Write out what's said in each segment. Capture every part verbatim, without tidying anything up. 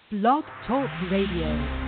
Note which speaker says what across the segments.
Speaker 1: Blog Talk Radio.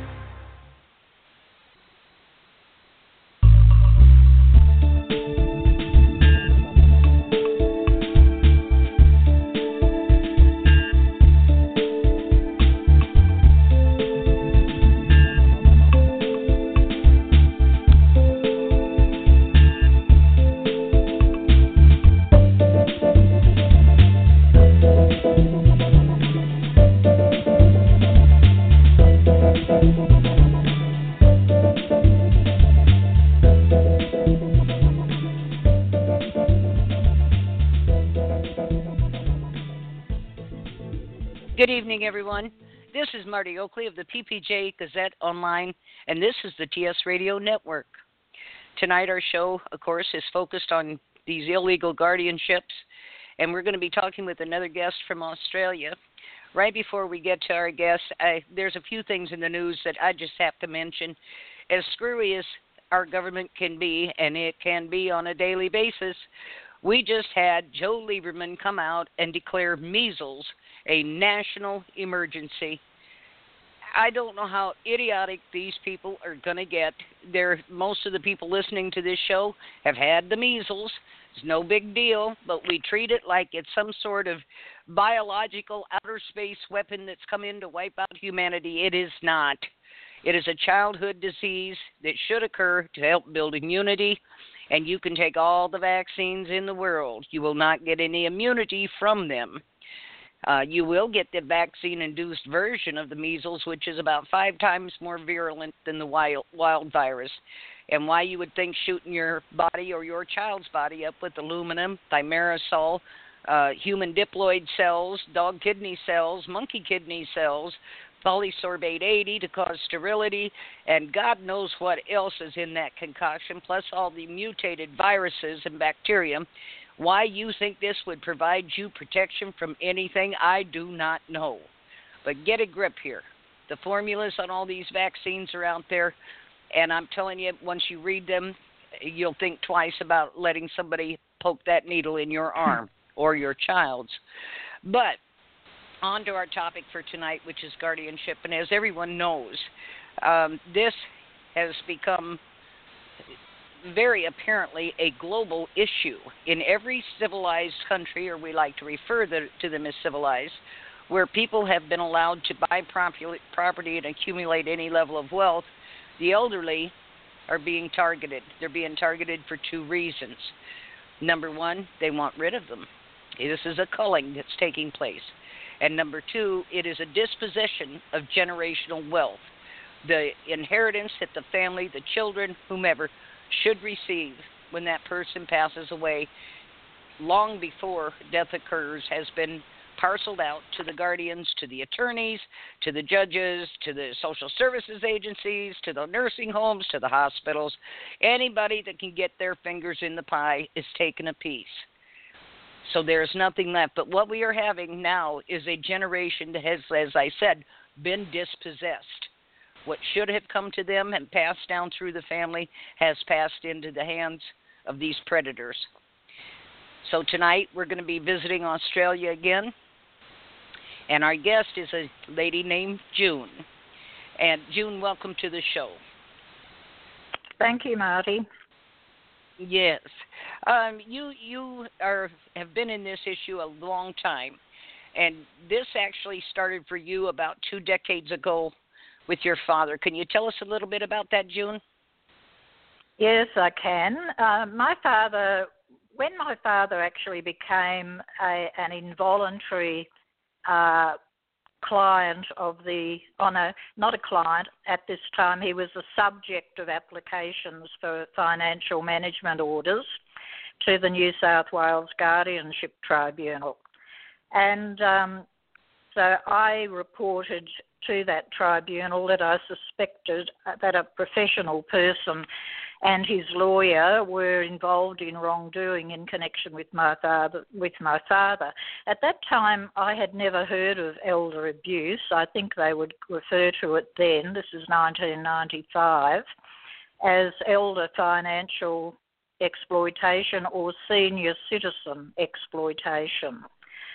Speaker 2: Good evening, everyone. This is Marty Oakley of the P P J Gazette Online, and this is the T S Radio Network. Tonight, our show, of course, is focused on these illegal guardianships, and we're going to be talking with another guest from Australia. Right before we get to our guest, I, there's a few things in the news that I just have to mention. As screwy as our government can be, and it can be on a daily basis, we just had Joe Lieberman come out and declare measles a national emergency. I don't know how idiotic these people are going to get. They're, most of the people listening to this show have had the measles. It's no big deal, but we treat it like it's some sort of biological outer space weapon that's come in to wipe out humanity. It is not. It is a childhood disease that should occur to help build immunity, and you can take all the vaccines in the world. You will not get any immunity from them. Uh, you will get the vaccine-induced version of the measles, which is about five times more virulent than the wild, wild virus. And why you would think shooting your body or your child's body up with aluminum, thimerosal, uh, human diploid cells, dog kidney cells, monkey kidney cells, polysorbate eighty to cause sterility, and God knows what else is in that concoction, plus all the mutated viruses and bacteria. Why you think this would provide you protection from anything, I do not know. But get a grip here. The formulas on all these vaccines are out there, and I'm telling you, once you read them, you'll think twice about letting somebody poke that needle in your arm or your child's. But on to our topic for tonight, which is guardianship. And as everyone knows, um, this has become very apparently a global issue in every civilized country, or we like to refer the, to them as civilized, where people have been allowed to buy property and accumulate any level of wealth. The elderly are being targeted. They're being targeted for two reasons. Number one, they want rid of them. This is a culling that's taking place. And number two, it is a dispossession of generational wealth. The inheritance that the family, the children, whomever, should receive when that person passes away long before death occurs has been parceled out to the guardians, to the attorneys, to the judges, to the social services agencies, to the nursing homes, to the hospitals. Anybody that can get their fingers in the pie is taking a piece. So there's nothing left. But what we are having now is a generation that has, as I said, been dispossessed. What should have come to them and passed down through the family has passed into the hands of these predators. So tonight we're going to be visiting Australia again. And our guest is a lady named June. And June, welcome to the show.
Speaker 3: Thank you, Marty.
Speaker 2: Yes. Um, you you are have been in this issue a long time. And this actually started for you about two decades ago with your father. Can you tell us a little bit about that, June?
Speaker 3: Yes, I can. Uh, my father, when my father actually became a, an involuntary uh, client of the, oh no, not a client, at this time he was a subject of applications for financial management orders to the New South Wales Guardianship Tribunal. And um, so I reported to that tribunal that I suspected that a professional person and his lawyer were involved in wrongdoing in connection with my father. With my father. At that time, I had never heard of elder abuse. I think they would refer to it then, this is nineteen ninety-five, as elder financial exploitation or senior citizen exploitation.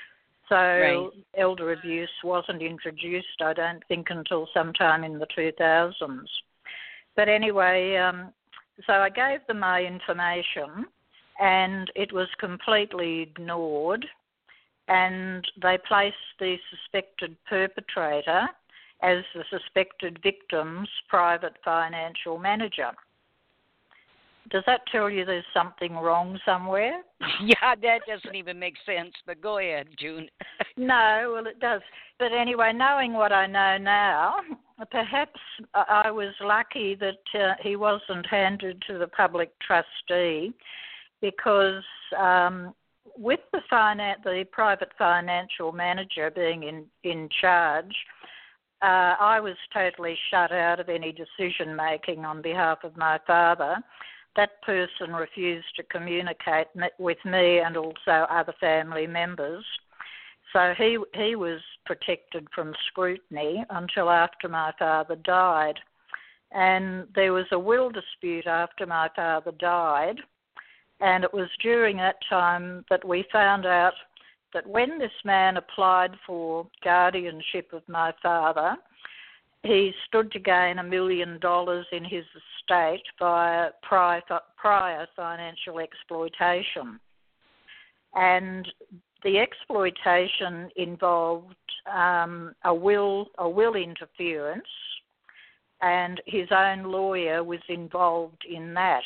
Speaker 3: So
Speaker 2: right.
Speaker 3: elder abuse wasn't introduced, I don't think, until sometime in the two thousands. But anyway, um, so I gave them my information, and it was completely ignored, and they placed the suspected perpetrator as the suspected victim's private financial manager. Does that tell you there's something wrong somewhere?
Speaker 2: Yeah, that doesn't even make sense, but go ahead, June.
Speaker 3: No, well, it does. But anyway, knowing what I know now, perhaps I was lucky that uh, he wasn't handed to the public trustee, because um, with the, finan- the private financial manager being in, in charge, uh, I was totally shut out of any decision-making on behalf of my father. That person refused to communicate with me and also other family members. So he he was protected from scrutiny until after my father died. And there was a will dispute after my father died, and it was during that time that we found out that when this man applied for guardianship of my father, he stood to gain a million dollars in his estate via prior, prior financial exploitation. And the exploitation involved um, a will, a will interference, and his own lawyer was involved in that.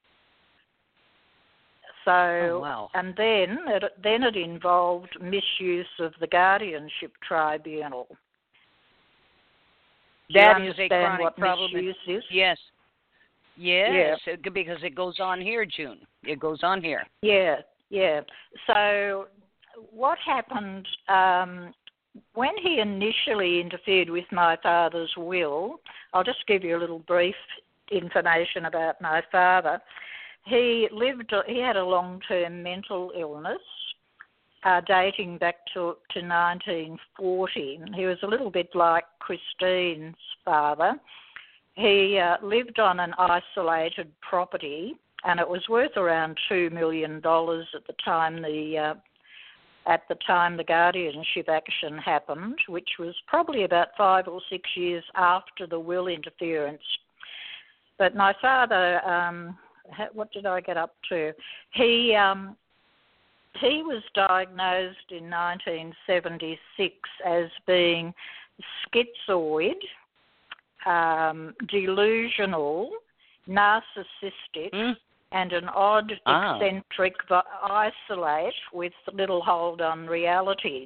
Speaker 3: So,
Speaker 2: oh, wow.
Speaker 3: and then it, then it involved misuse of the guardianship tribunal.
Speaker 2: That is a chronic
Speaker 3: what
Speaker 2: problem.
Speaker 3: Misuse is?
Speaker 2: Yes. Yes,
Speaker 3: yeah.
Speaker 2: it, because it goes on here, June. It goes on here.
Speaker 3: Yeah, yeah. So what happened um, when he initially interfered with my father's will, I'll just give you a little brief information about my father. He lived, he had a long-term mental illness uh, dating back to, to nineteen forty. He was a little bit like Christine's father. He uh, lived on an isolated property, and it was worth around two million dollars at the time the uh, at the time the guardianship action happened, which was probably about five or six years after the will interference. But my father, um, what did I get up to? He um, he was diagnosed in nineteen seventy-six as being schizoid, um, delusional, narcissistic,
Speaker 2: mm.
Speaker 3: and an odd,
Speaker 2: ah.
Speaker 3: eccentric isolate with little hold on reality.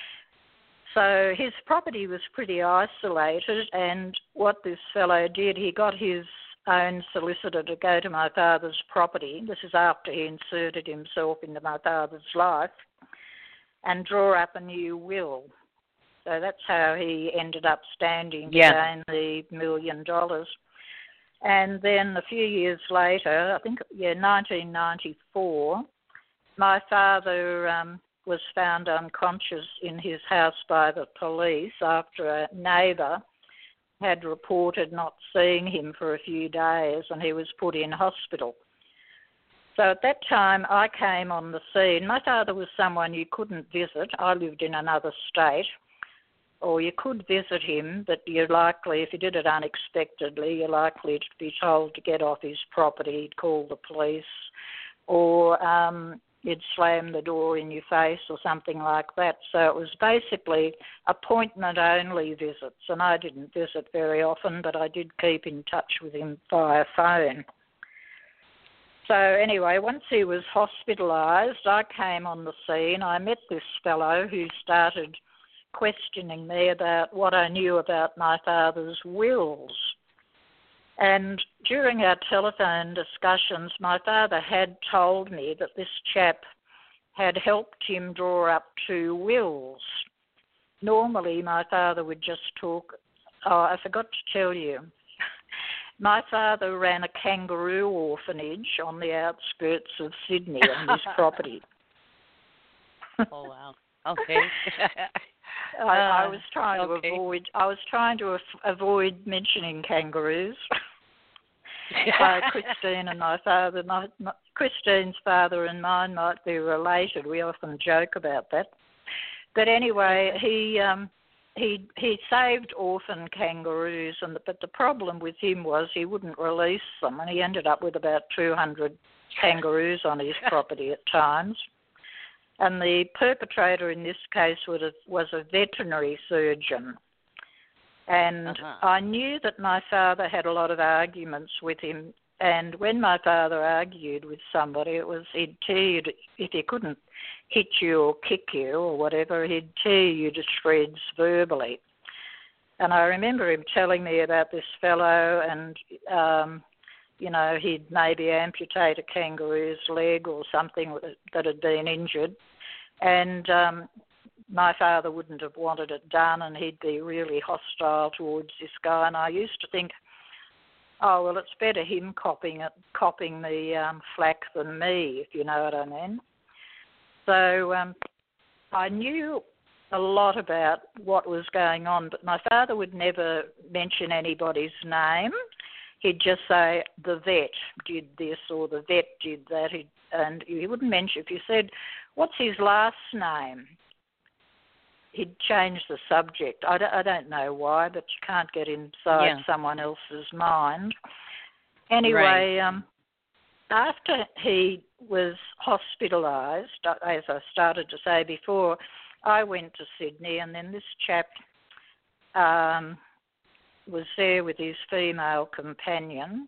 Speaker 3: So his property was pretty isolated, and what this fellow did, he got his own solicitor to go to my father's property. This is after he inserted himself into my father's life, and draw up a new will. So that's how he ended up standing to
Speaker 2: yeah.
Speaker 3: gain the million dollars. And then a few years later, I think, yeah, nineteen ninety-four, my father um, was found unconscious in his house by the police after a neighbour had reported not seeing him for a few days, and he was put in hospital. So at that time, I came on the scene. My father was someone you couldn't visit. I lived in another state. Or you could visit him, but you're likely, if you did it unexpectedly, you're likely to be told to get off his property, he'd call the police, or um, you'd slam the door in your face or something like that. So it was basically appointment-only visits, and I didn't visit very often, but I did keep in touch with him via phone. So anyway, once he was hospitalised, I came on the scene. I met this fellow who started questioning me about what I knew about my father's wills. And during our telephone discussions, my father had told me that this chap had helped him draw up two wills. Normally, my father would just talk... Oh, I forgot to tell you. My father ran a kangaroo orphanage on the outskirts of Sydney on his property.
Speaker 2: Oh, wow. Okay.
Speaker 3: I, I was trying
Speaker 2: okay.
Speaker 3: to avoid. I was trying to af- avoid mentioning kangaroos. So Christine and my father, my, my, Christine's father and mine might be related. We often joke about that. but anyway, he um, he he saved orphan kangaroos, and the, but the problem with him was he wouldn't release them, and he ended up with about two hundred kangaroos on his property at times. And the perpetrator in this case was a, was a veterinary surgeon. And uh-huh. I knew that my father had a lot of arguments with him. And when my father argued with somebody, it was he'd tear you to, if he couldn't hit you or kick you or whatever, he'd tear you to shreds verbally. And I remember him telling me about this fellow, and um, you know, he'd maybe amputate a kangaroo's leg or something that had been injured. And um, my father wouldn't have wanted it done, and he'd be really hostile towards this guy. And I used to think, oh, well, it's better him copying it, copying the um, flack than me, if you know what I mean. So um, I knew a lot about what was going on, but my father would never mention anybody's name. He'd just say, the vet did this or the vet did that, He'd, and he wouldn't mention, if you said, what's his last name? He'd change the subject. I don't, I don't know why, but you can't get inside yeah. someone else's mind. Anyway, right. um, after he was hospitalised, as I started to say before, I went to Sydney, and then this chap um, was there with his female companion,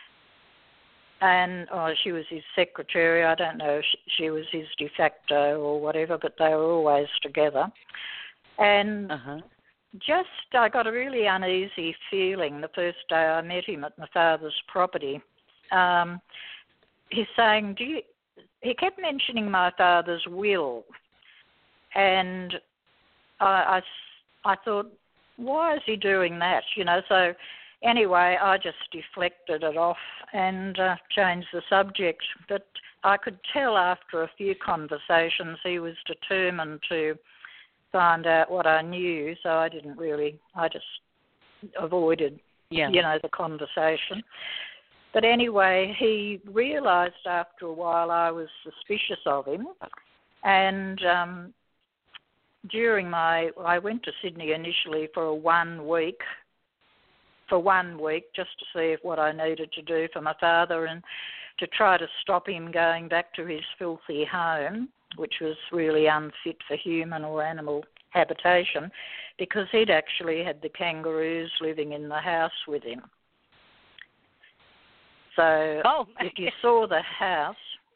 Speaker 3: and oh, she was his secretary. I don't know if she was his de facto or whatever, but they were always together. And uh-huh. just I got a really uneasy feeling the first day I met him at my father's property. Um, he's saying, "Do you?" He kept mentioning my father's will, and I, I, I thought, why is he doing that? You know, so anyway, I just deflected it off and uh, changed the subject. But I could tell after a few conversations he was determined to find out what I knew, so I didn't really, I just avoided, yeah. you know, the conversation. But anyway, he realised after a while I was suspicious of him, and um, during my, I went to Sydney initially for a one week, for one week just to see if what I needed to do for my father and to try to stop him going back to his filthy home, which was really unfit for human or animal habitation, because he'd actually had the kangaroos living in the house with him. So oh, if you saw the house,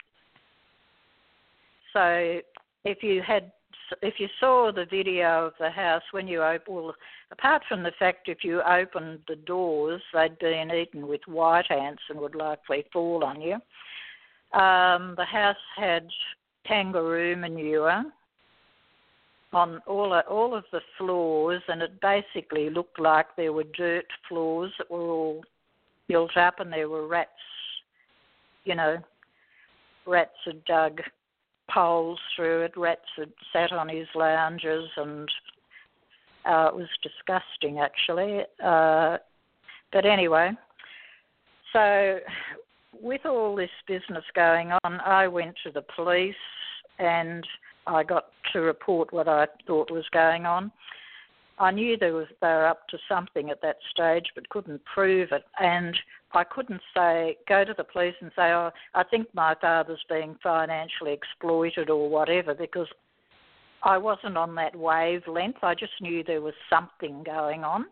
Speaker 3: so if you had, if you saw the video of the house when you opened, well, apart from the fact if you opened the doors, they'd been eaten with white ants and would likely fall on you. Um, the house had kangaroo manure on all all of the floors, and it basically looked like there were dirt floors that were all built up, and there were rats, you know, rats had dug holes through it, rats had sat on his lounges, and uh, it was disgusting actually. Uh, but anyway, so with all this business going on, I went to the police and I got to report what I thought was going on. I knew there was, they were up to something at that stage, but couldn't prove it. And I couldn't say, go to the police and say, oh, I think my father's being financially exploited or whatever, because I wasn't on that wavelength. I just knew there was something going on.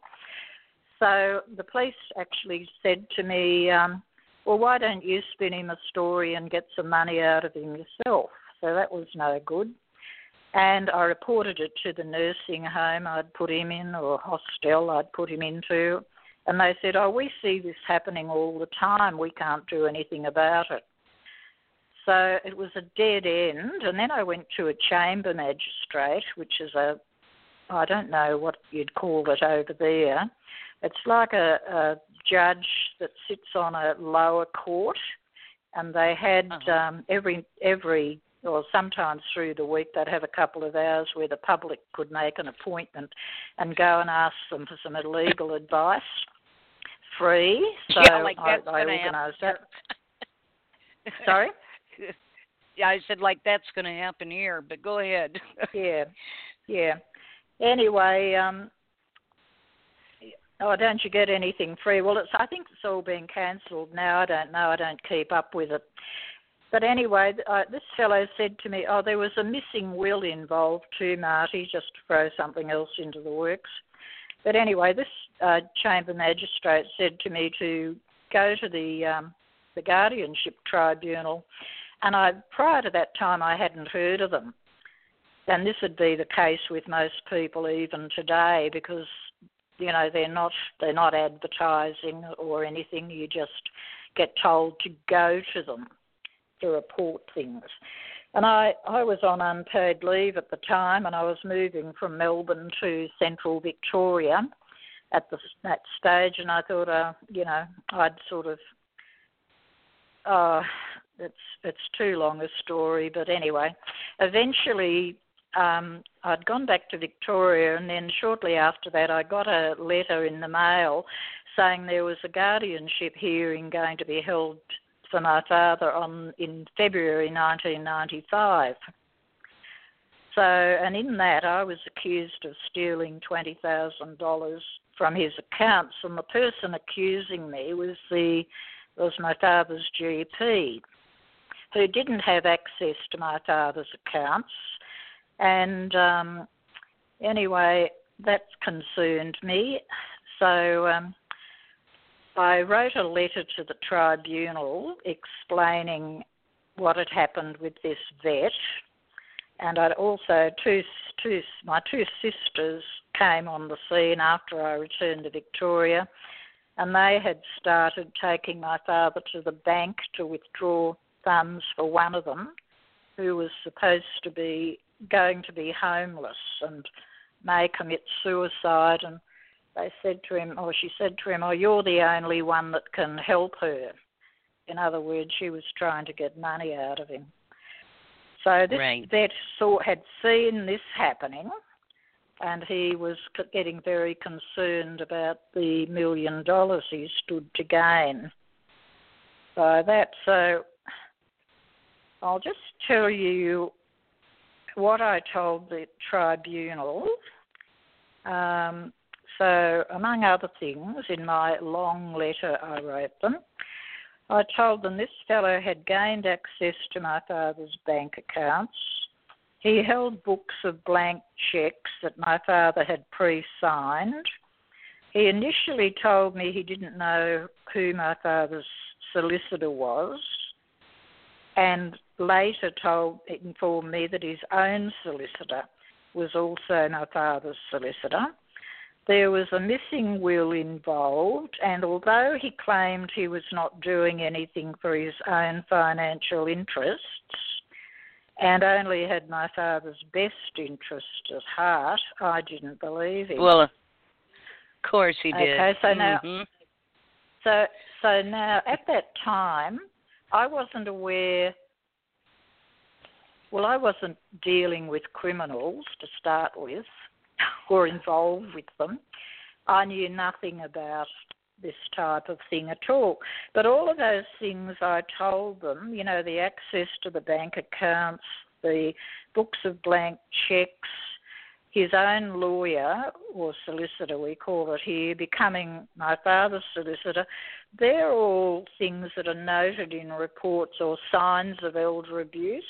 Speaker 3: So the police actually said to me, um, well, why don't you spin him a story and get some money out of him yourself? So that was no good. And I reported it to the nursing home I'd put him in, or hostel I'd put him into. And they said, oh, we see this happening all the time. We can't do anything about it. So it was a dead end. And then I went to a chamber magistrate, which is a, I don't know what you'd call it over there. It's like a, a judge that sits on a lower court. And they had uh-huh. um, every every... or sometimes through the week they'd have a couple of hours where the public could make an appointment and go and ask them for some illegal advice, free. So
Speaker 2: yeah, like
Speaker 3: I,
Speaker 2: that's
Speaker 3: I organised that. Sorry?
Speaker 2: Yeah, I said like that's going to happen here, but go ahead.
Speaker 3: Yeah. yeah. Anyway, um, oh, don't you get anything free? Well, it's I think it's all been cancelled now. I don't know. I don't keep up with it. But anyway, uh, this fellow said to me, oh, there was a missing will involved too, Marty, just to throw something else into the works. But anyway, this uh, chamber magistrate said to me to go to the um, the guardianship tribunal, and I prior to that time I hadn't heard of them. And this would be the case with most people even today, because you know they're not they're not advertising or anything. You just get told to go to them to report things. And I, I was on unpaid leave at the time, and I was moving from Melbourne to central Victoria at the, that stage, and I thought, uh, you know, I'd sort of, uh, it's it's too long a story, but anyway, eventually um, I'd gone back to Victoria, and then shortly after that I got a letter in the mail saying there was a guardianship hearing going to be held for my father on in February nineteen ninety-five. So, and in that I was accused of stealing twenty thousand dollars from his accounts, and the person accusing me was the was my father's G P, who didn't have access to my father's accounts. And um, anyway, that concerned me. So um, I wrote a letter to the tribunal explaining what had happened with this vet, and I'd also two, two, my two sisters came on the scene after I returned to Victoria, and they had started taking my father to the bank to withdraw funds for one of them, who was supposed to be going to be homeless and may commit suicide. And they said to him, or she said to him, oh, you're the only one that can help her. In other words, she was trying to get money out of him. So this
Speaker 2: right.
Speaker 3: vet saw, had seen this happening, and he was getting very concerned about the million dollars he stood to gain by that. So I'll just tell you what I told the tribunal. Um, So, among other things, in my long letter I wrote them, I told them this fellow had gained access to my father's bank accounts. He held books of blank cheques that my father had pre-signed. He initially told me he didn't know who my father's solicitor was, and later told, informed me that his own solicitor was also my father's solicitor. There was a missing will involved, and although he claimed he was not doing anything for his own financial interests and only had my father's best interest at heart, I didn't believe him.
Speaker 2: Well, of course he did.
Speaker 3: Okay, so now,
Speaker 2: mm-hmm.
Speaker 3: so so now at that time, I wasn't aware. Well, I wasn't dealing with criminals to start with, or involved with them. I knew nothing about this type of thing at all. But all of those things I told them, you know, the access to the bank accounts, the books of blank cheques, his own lawyer or solicitor, we call it here, becoming my father's solicitor, they're all things that are noted in reports or signs of elder abuse.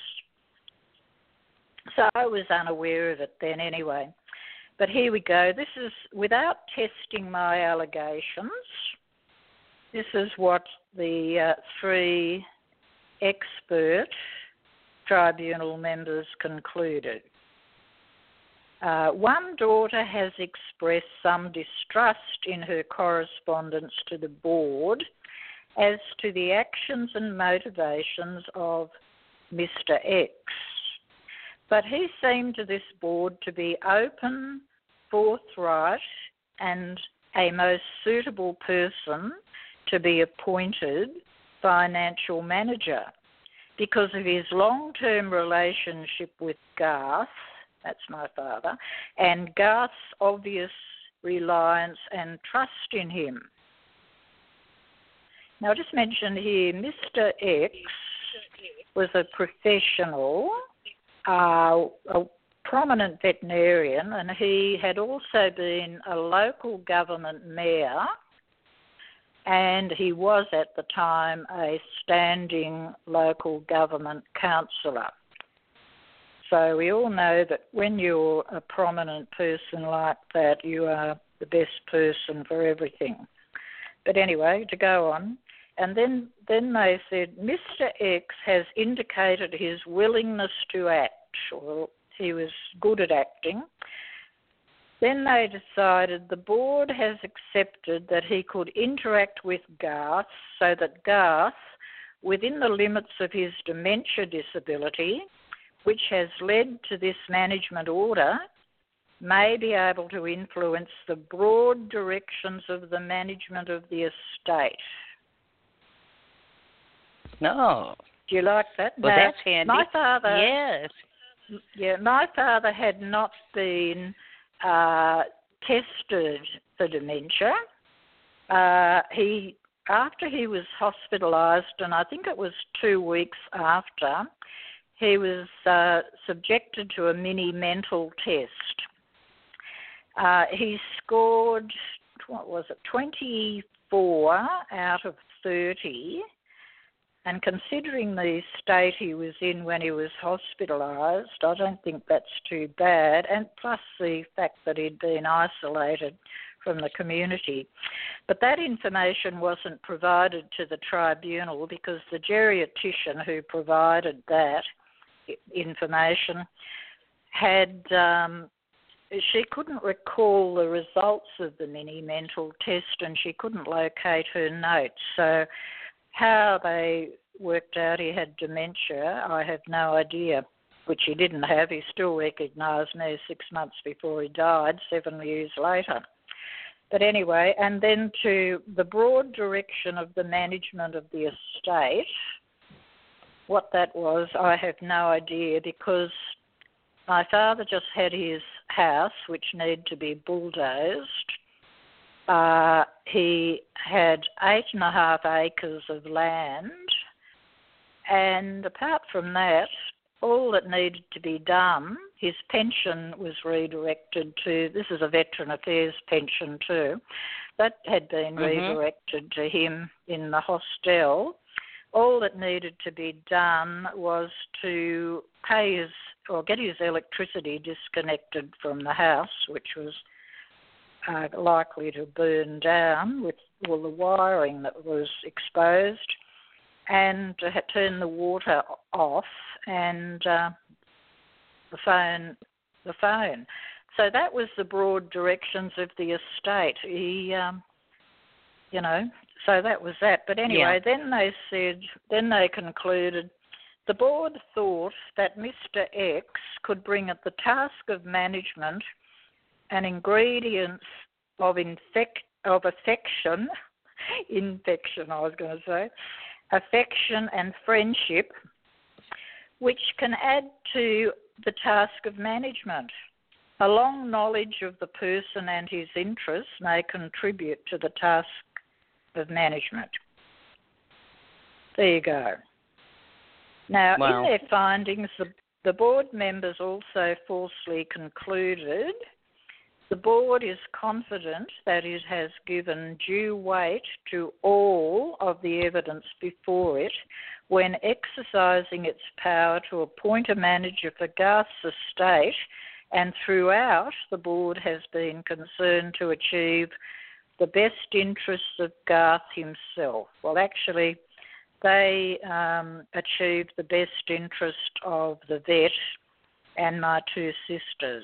Speaker 3: So I was unaware of it then anyway. But here we go. This is, without testing my allegations, this is what the uh, three expert tribunal members concluded. Uh, one daughter has expressed some distrust in her correspondence to the board as to the actions and motivations of Mister X. But he seemed to this board to be open, forthright, and a most suitable person to be appointed financial manager because of his long-term relationship with Garth, that's my father, and Garth's obvious reliance and trust in him. Now, I just mentioned here, Mister X was a professional, uh, a prominent veterinarian, and he had also been a local government mayor, and he was at the time a standing local government councillor. So we all know that when you're a prominent person like that, you are the best person for everything. But anyway, to go on. And then, then they said, Mister X has indicated his willingness to act. Well, he was good at acting. Then they decided the board has accepted that he could interact with Garth so that Garth, within the limits of his dementia disability, which has led to this management order, may be able to influence the broad directions of the management of the estate.
Speaker 2: No.
Speaker 3: Do you like that?
Speaker 2: Well,
Speaker 3: now,
Speaker 2: that's handy.
Speaker 3: My father,
Speaker 2: yes.
Speaker 3: Yeah, my father had not been uh, tested for dementia. Uh, he, after he was hospitalised, and I think it was two weeks after, he was uh, subjected to a mini mental test. Uh, he scored, what was it, twenty-four out of thirty, and considering the state he was in when he was hospitalised, I don't think that's too bad, and plus the fact that he'd been isolated from the community. But that information wasn't provided to the tribunal because the geriatrician who provided that information had, um, she couldn't recall the results of the mini mental test and she couldn't locate her notes. So how they worked out he had dementia, I have no idea, which he didn't have. He still recognised me six months before he died, seven years later. But anyway, and then to the broad direction of the management of the estate, what that was, I have no idea, because my father just had his house, which needed to be bulldozed. Uh, he had eight and a half acres of land, and apart from that, all that needed to be done, his pension was redirected to, this is a Veteran Affairs pension too, that had been mm-hmm. redirected to him in the hostel. All that needed to be done was to pay his, or get his electricity disconnected from the house, which was uh, likely to burn down with all the wiring that was exposed, and to turn the water off and uh, the phone, the phone. So that was the broad directions of the estate. He, um, you know, so that was that. But anyway, yeah. then they said, then they concluded, the board thought that Mister X could bring at the task of management an ingredients of infect of affection, infection I was going to say, affection and friendship, which can add to the task of management. A long knowledge of the person and his interests may contribute to the task of management. There you go. Now,
Speaker 2: wow.
Speaker 3: in their findings, the, the board members also falsely concluded the board is confident that it has given due weight to all of the evidence before it when exercising its power to appoint a manager for Garth's estate, and throughout the board has been concerned to achieve the best interests of Garth himself. Well, actually, they um, achieved the best interest of the vet and my two sisters.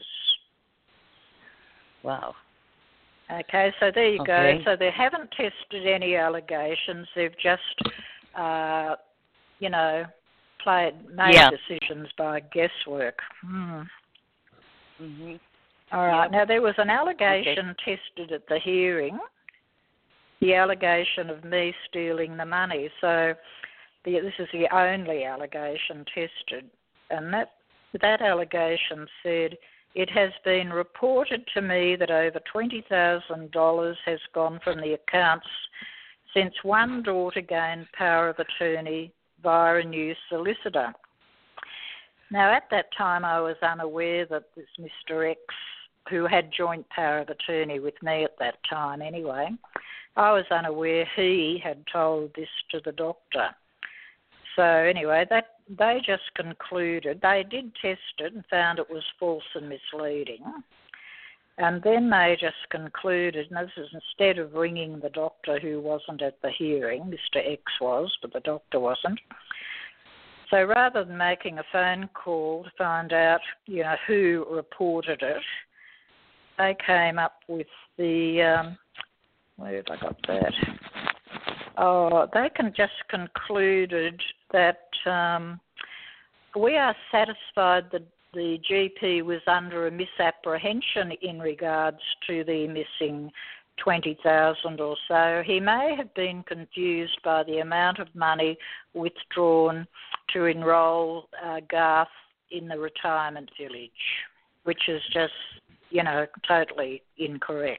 Speaker 2: Wow.
Speaker 3: Okay, so there you
Speaker 2: okay.
Speaker 3: go. So they haven't tested any allegations. They've just, uh, you know, played, made
Speaker 2: yeah.
Speaker 3: decisions by guesswork. Hmm.
Speaker 2: Mm-hmm.
Speaker 3: All right.
Speaker 2: Yep.
Speaker 3: Now, there was an allegation
Speaker 2: okay.
Speaker 3: tested at the hearing, the allegation of me stealing the money. So the, this is the only allegation tested. And that that allegation said, it has been reported to me that over twenty thousand dollars has gone from the accounts since one daughter gained power of attorney via a new solicitor. Now, at that time, I was unaware that this Mister X, who had joint power of attorney with me at that time anyway, I was unaware he had told this to the doctor. So anyway, that they just concluded, they did test it and found it was false and misleading. And then they just concluded, and this is instead of ringing the doctor who wasn't at the hearing, Mister X was, but the doctor wasn't. So rather than making a phone call to find out, you know, who reported it, they came up with the, um, where have I got that? Oh, they can just concluded that um, we are satisfied that the G P was under a misapprehension in regards to the missing twenty thousand or so. He may have been confused by the amount of money withdrawn to enrol uh, Garth in the retirement village, which is just, you know, totally incorrect.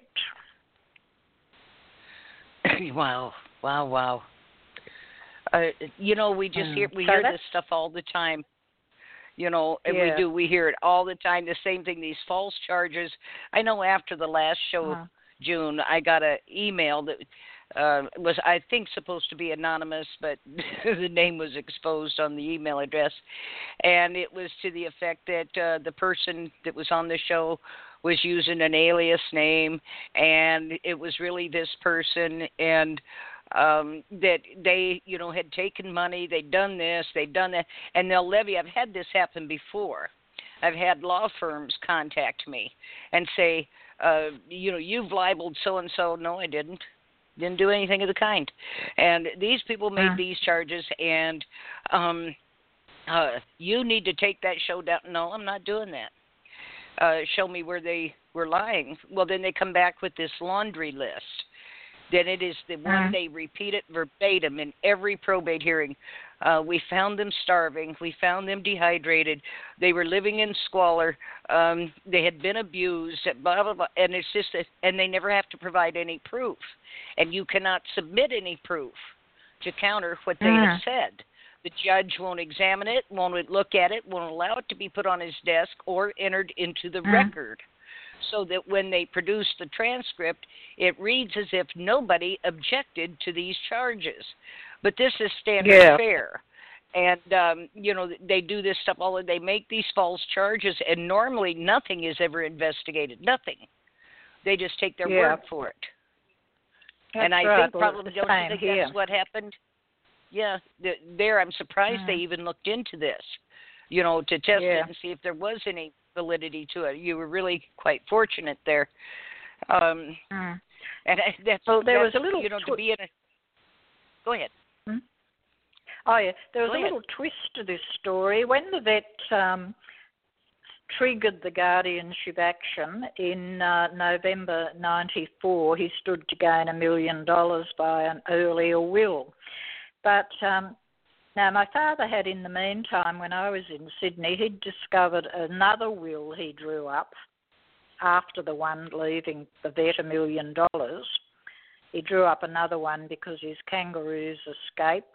Speaker 2: Wow, wow, wow. Uh, you know, we just mm. hear we so hear this stuff all the time. You know, and
Speaker 3: yeah.
Speaker 2: we do. We hear it all the time. The same thing. These false charges. I know after the last show, uh-huh. June, I got an email that uh, was, I think, supposed to be anonymous, but the name was exposed on the email address, and it was to the effect that uh, the person that was on the show was using an alias name, and it was really this person, and um, that they, you know, had taken money, they'd done this, they'd done that, and they'll levy. I've had this happen before. I've had law firms contact me and say, uh, you know, you've libeled so-and-so. No, I didn't. Didn't do anything of the kind. And these people made uh. these charges, and um, uh, you need to take that show down. No, I'm not doing that. Uh, show me where they were lying. Well, then they come back with this laundry list. Then it is the one uh-huh. they repeat it verbatim in every probate hearing. Uh, we found them starving. We found them dehydrated. They were living in squalor. Um, they had been abused. Blah blah blah. And it's just, a, and they never have to provide any proof. And you cannot submit any proof to counter what they uh-huh. have said. The judge won't examine it, won't look at it, won't allow it to be put on his desk or entered into the uh-huh. record. So that when they produce the transcript, it reads as if nobody objected to these charges. But this is standard
Speaker 3: yeah.
Speaker 2: fare. And, um, you know, they do this stuff all they make these false charges, and normally nothing is ever investigated. Nothing. They just take their
Speaker 3: yeah.
Speaker 2: word for it.
Speaker 3: That's
Speaker 2: and I
Speaker 3: right.
Speaker 2: think
Speaker 3: well,
Speaker 2: probably don't you think
Speaker 3: here.
Speaker 2: that's what happened? Yeah, the, there I'm surprised mm. they even looked into this, you know, to test
Speaker 3: yeah.
Speaker 2: it and see if there was any validity to it. You were really quite fortunate there. Um,
Speaker 3: mm.
Speaker 2: And that's,
Speaker 3: well, there
Speaker 2: that's,
Speaker 3: was a little
Speaker 2: you know,
Speaker 3: twi-
Speaker 2: to be in a... Go ahead.
Speaker 3: Hmm? Oh, yeah. There was
Speaker 2: Go
Speaker 3: a
Speaker 2: ahead.
Speaker 3: little twist to this story. When the vet um, triggered the guardianship action in uh, November ninety-four, he stood to gain a million dollars by an earlier will. But um, now my father had, in the meantime, when I was in Sydney, he'd discovered another will he drew up after the one leaving the vet a million dollars. He drew up another one because his kangaroos escaped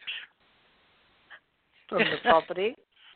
Speaker 3: from the property.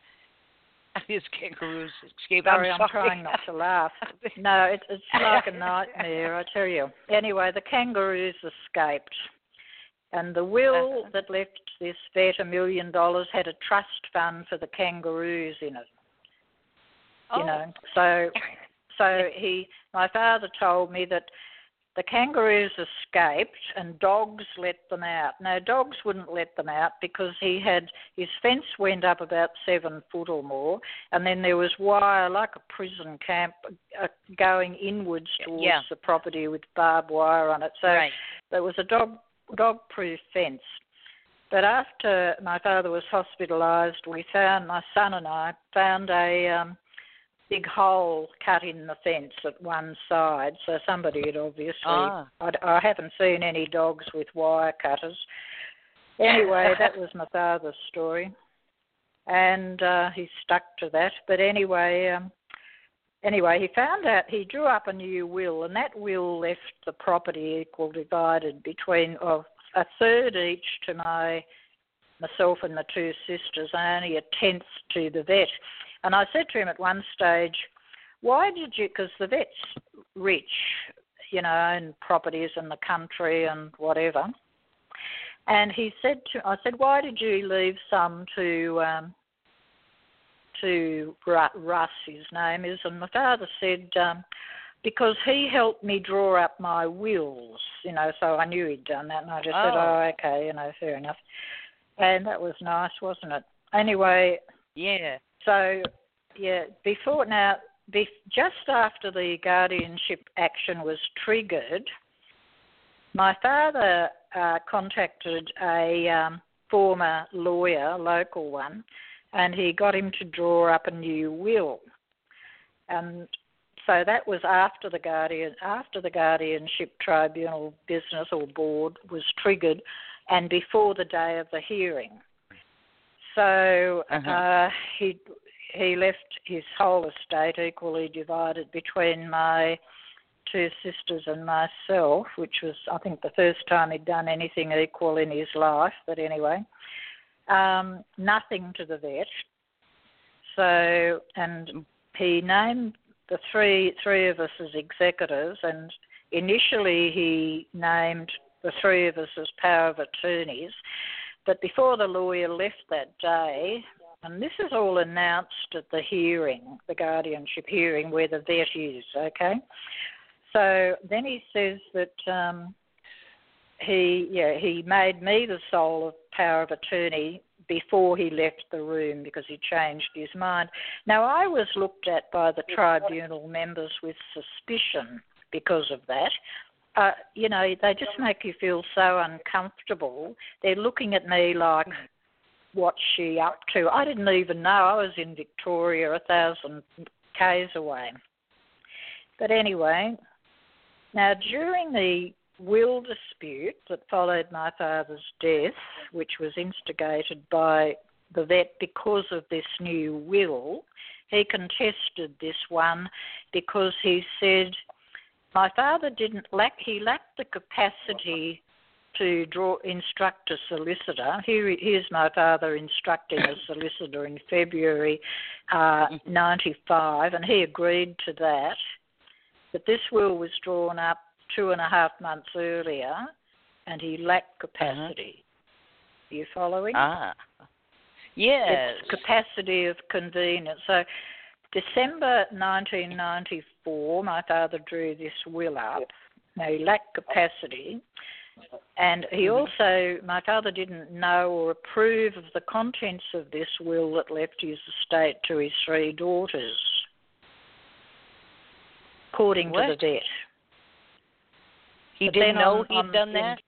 Speaker 2: His kangaroos escaped.
Speaker 3: Sorry,
Speaker 2: I'm,
Speaker 3: I'm
Speaker 2: sorry.
Speaker 3: trying not to laugh. No, it, it's like a nightmare, I tell you. Anyway, the kangaroos escaped. And the will that left this vet a million dollars had a trust fund for the kangaroos in it.
Speaker 2: Oh.
Speaker 3: You know, so so he, my father told me that the kangaroos escaped and dogs let them out. Now, dogs wouldn't let them out because he had, his fence went up about seven foot or more, and then there was wire, like a prison camp, uh, going inwards towards
Speaker 2: yeah.
Speaker 3: the property with barbed wire on it. So
Speaker 2: right.
Speaker 3: there was a dog dog-proof fence. But after my father was hospitalised, we found, my son and I, found a um, big hole cut in the fence at one side. So somebody had obviously,
Speaker 2: ah.
Speaker 3: I, I haven't seen any dogs with wire cutters. Anyway, that was my father's story. And uh, he stuck to that. But anyway, um, Anyway, he found out, he drew up a new will, and that will left the property equal divided between of a third each to my myself and my two sisters, and only a tenth to the vet. And I said to him at one stage, why did you, because the vet's rich, you know, own properties in the country and whatever. And he said to, I said, why did you leave some to, um, to Russ, his name is? And my father said, um, because he helped me draw up my wills, you know, so I knew he'd done that. And I just
Speaker 2: oh.
Speaker 3: said, oh, okay, you know, fair enough. And that was nice, wasn't it? Anyway.
Speaker 2: Yeah.
Speaker 3: So, yeah, before, now, be, just after the guardianship action was triggered, my father uh, contacted a um, former lawyer, a local one, and he got him to draw up a new will. And so that was after the guardian, after the guardianship tribunal business or board was triggered, and before the day of the hearing. So
Speaker 2: uh-huh.
Speaker 3: uh, he he left his whole estate equally divided between my two sisters and myself, which was, I think, the first time he'd done anything equal in his life. But anyway, um, nothing to the vet. So, and he named the three three of us as executors, and initially he named the three of us as power of attorneys. But before the lawyer left that day, and this is all announced at the hearing, the guardianship hearing where the vet is, okay? So then he says that um, he, yeah, he made me the sole power of attorney before he left the room because he changed his mind. Now, I was looked at by the tribunal members with suspicion because of that. Uh, you know, they just make you feel so uncomfortable. They're looking at me like, what's she up to? I didn't even know. I was in Victoria, a thousand k's away. But anyway, now during the will dispute that followed my father's death, which was instigated by the vet because of this new will, he contested this one because he said my father didn't lack, he lacked the capacity to draw, instruct a solicitor. Here, here's my father instructing a solicitor in February uh, ninety-five, and he agreed to that. But this will was drawn up two and a half months earlier, and he lacked capacity. Uh-huh. Are you following?
Speaker 2: Ah, yes.
Speaker 3: It's capacity of convenience. So December nineteen ninety-four, my father drew this will up. Now, he lacked capacity, and he also, my father didn't know or approve of the contents of this will that left his estate to his three daughters, according
Speaker 2: what?
Speaker 3: to the vet.
Speaker 2: He
Speaker 3: But
Speaker 2: didn't know
Speaker 3: on,
Speaker 2: he'd
Speaker 3: on,
Speaker 2: done that?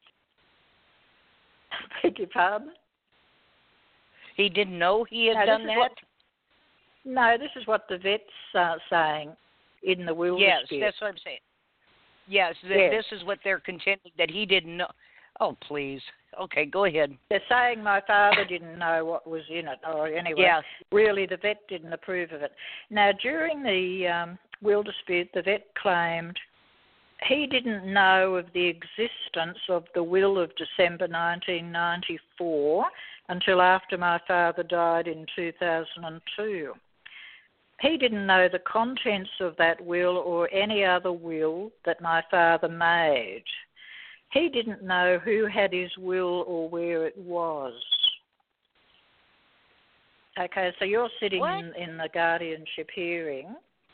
Speaker 3: Beg your pardon?
Speaker 2: He didn't know he had
Speaker 3: no,
Speaker 2: done that?
Speaker 3: What, no, this is what the vet's uh, saying in the will
Speaker 2: yes,
Speaker 3: dispute.
Speaker 2: Yes, that's what I'm saying. Yes, th-
Speaker 3: yes,
Speaker 2: this is what they're contending, that he didn't know. Oh, please. Okay, go ahead.
Speaker 3: They're saying my father didn't know what was in it, or anyway,
Speaker 2: yeah.
Speaker 3: really the vet didn't approve of it. Now, during the um, will dispute, the vet claimed he didn't know of the existence of the will of December nineteen ninety-four until after my father died in two thousand two. He didn't know the contents of that will or any other will that my father made. He didn't know who had his will or where it was. Okay, so you're sitting in, in the guardianship hearing.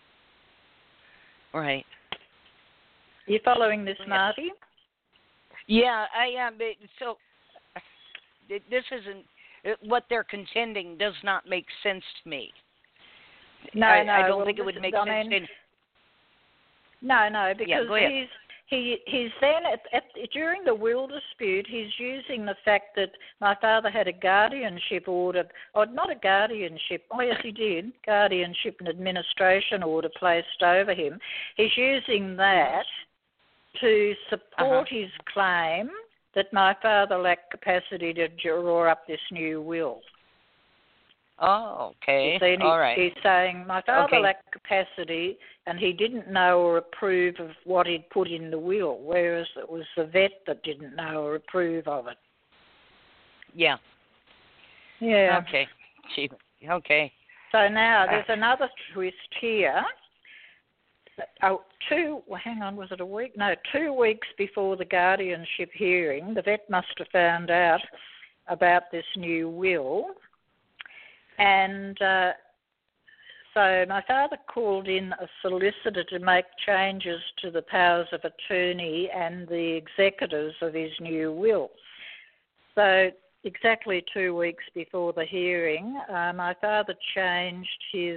Speaker 2: Right.
Speaker 3: You following this, Marty?
Speaker 2: Yeah, I am. So this isn't what they're contending. Does not make sense to me.
Speaker 3: No,
Speaker 2: I,
Speaker 3: no.
Speaker 2: I don't
Speaker 3: well,
Speaker 2: think it would make
Speaker 3: I
Speaker 2: sense.
Speaker 3: mean,
Speaker 2: to
Speaker 3: no, no, because
Speaker 2: yeah,
Speaker 3: he's he he's then at, at during the will dispute, he's using the fact that my father had a guardianship order, or not a guardianship. Oh yes, he did guardianship and administration order placed over him. He's using that to support uh-huh. his claim that my father lacked capacity to draw up this new will.
Speaker 2: Oh, okay.
Speaker 3: See,
Speaker 2: All
Speaker 3: he,
Speaker 2: right.
Speaker 3: He's saying my father
Speaker 2: okay.
Speaker 3: lacked capacity and he didn't know or approve of what he'd put in the will, whereas it was the vet that didn't know or approve of it.
Speaker 2: Yeah.
Speaker 3: Yeah.
Speaker 2: Okay. Okay.
Speaker 3: So now there's another twist here. Oh, two, well, hang on, was it a week? No, two weeks before the guardianship hearing, the vet must have found out about this new will. And uh, so my father called in a solicitor to make changes to the powers of attorney and the executors of his new will. So exactly two weeks before the hearing, uh, my father changed his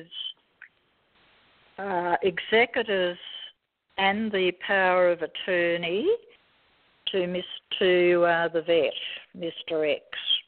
Speaker 3: uh, executors and the power of attorney to Miss to uh, the vet, Mister X,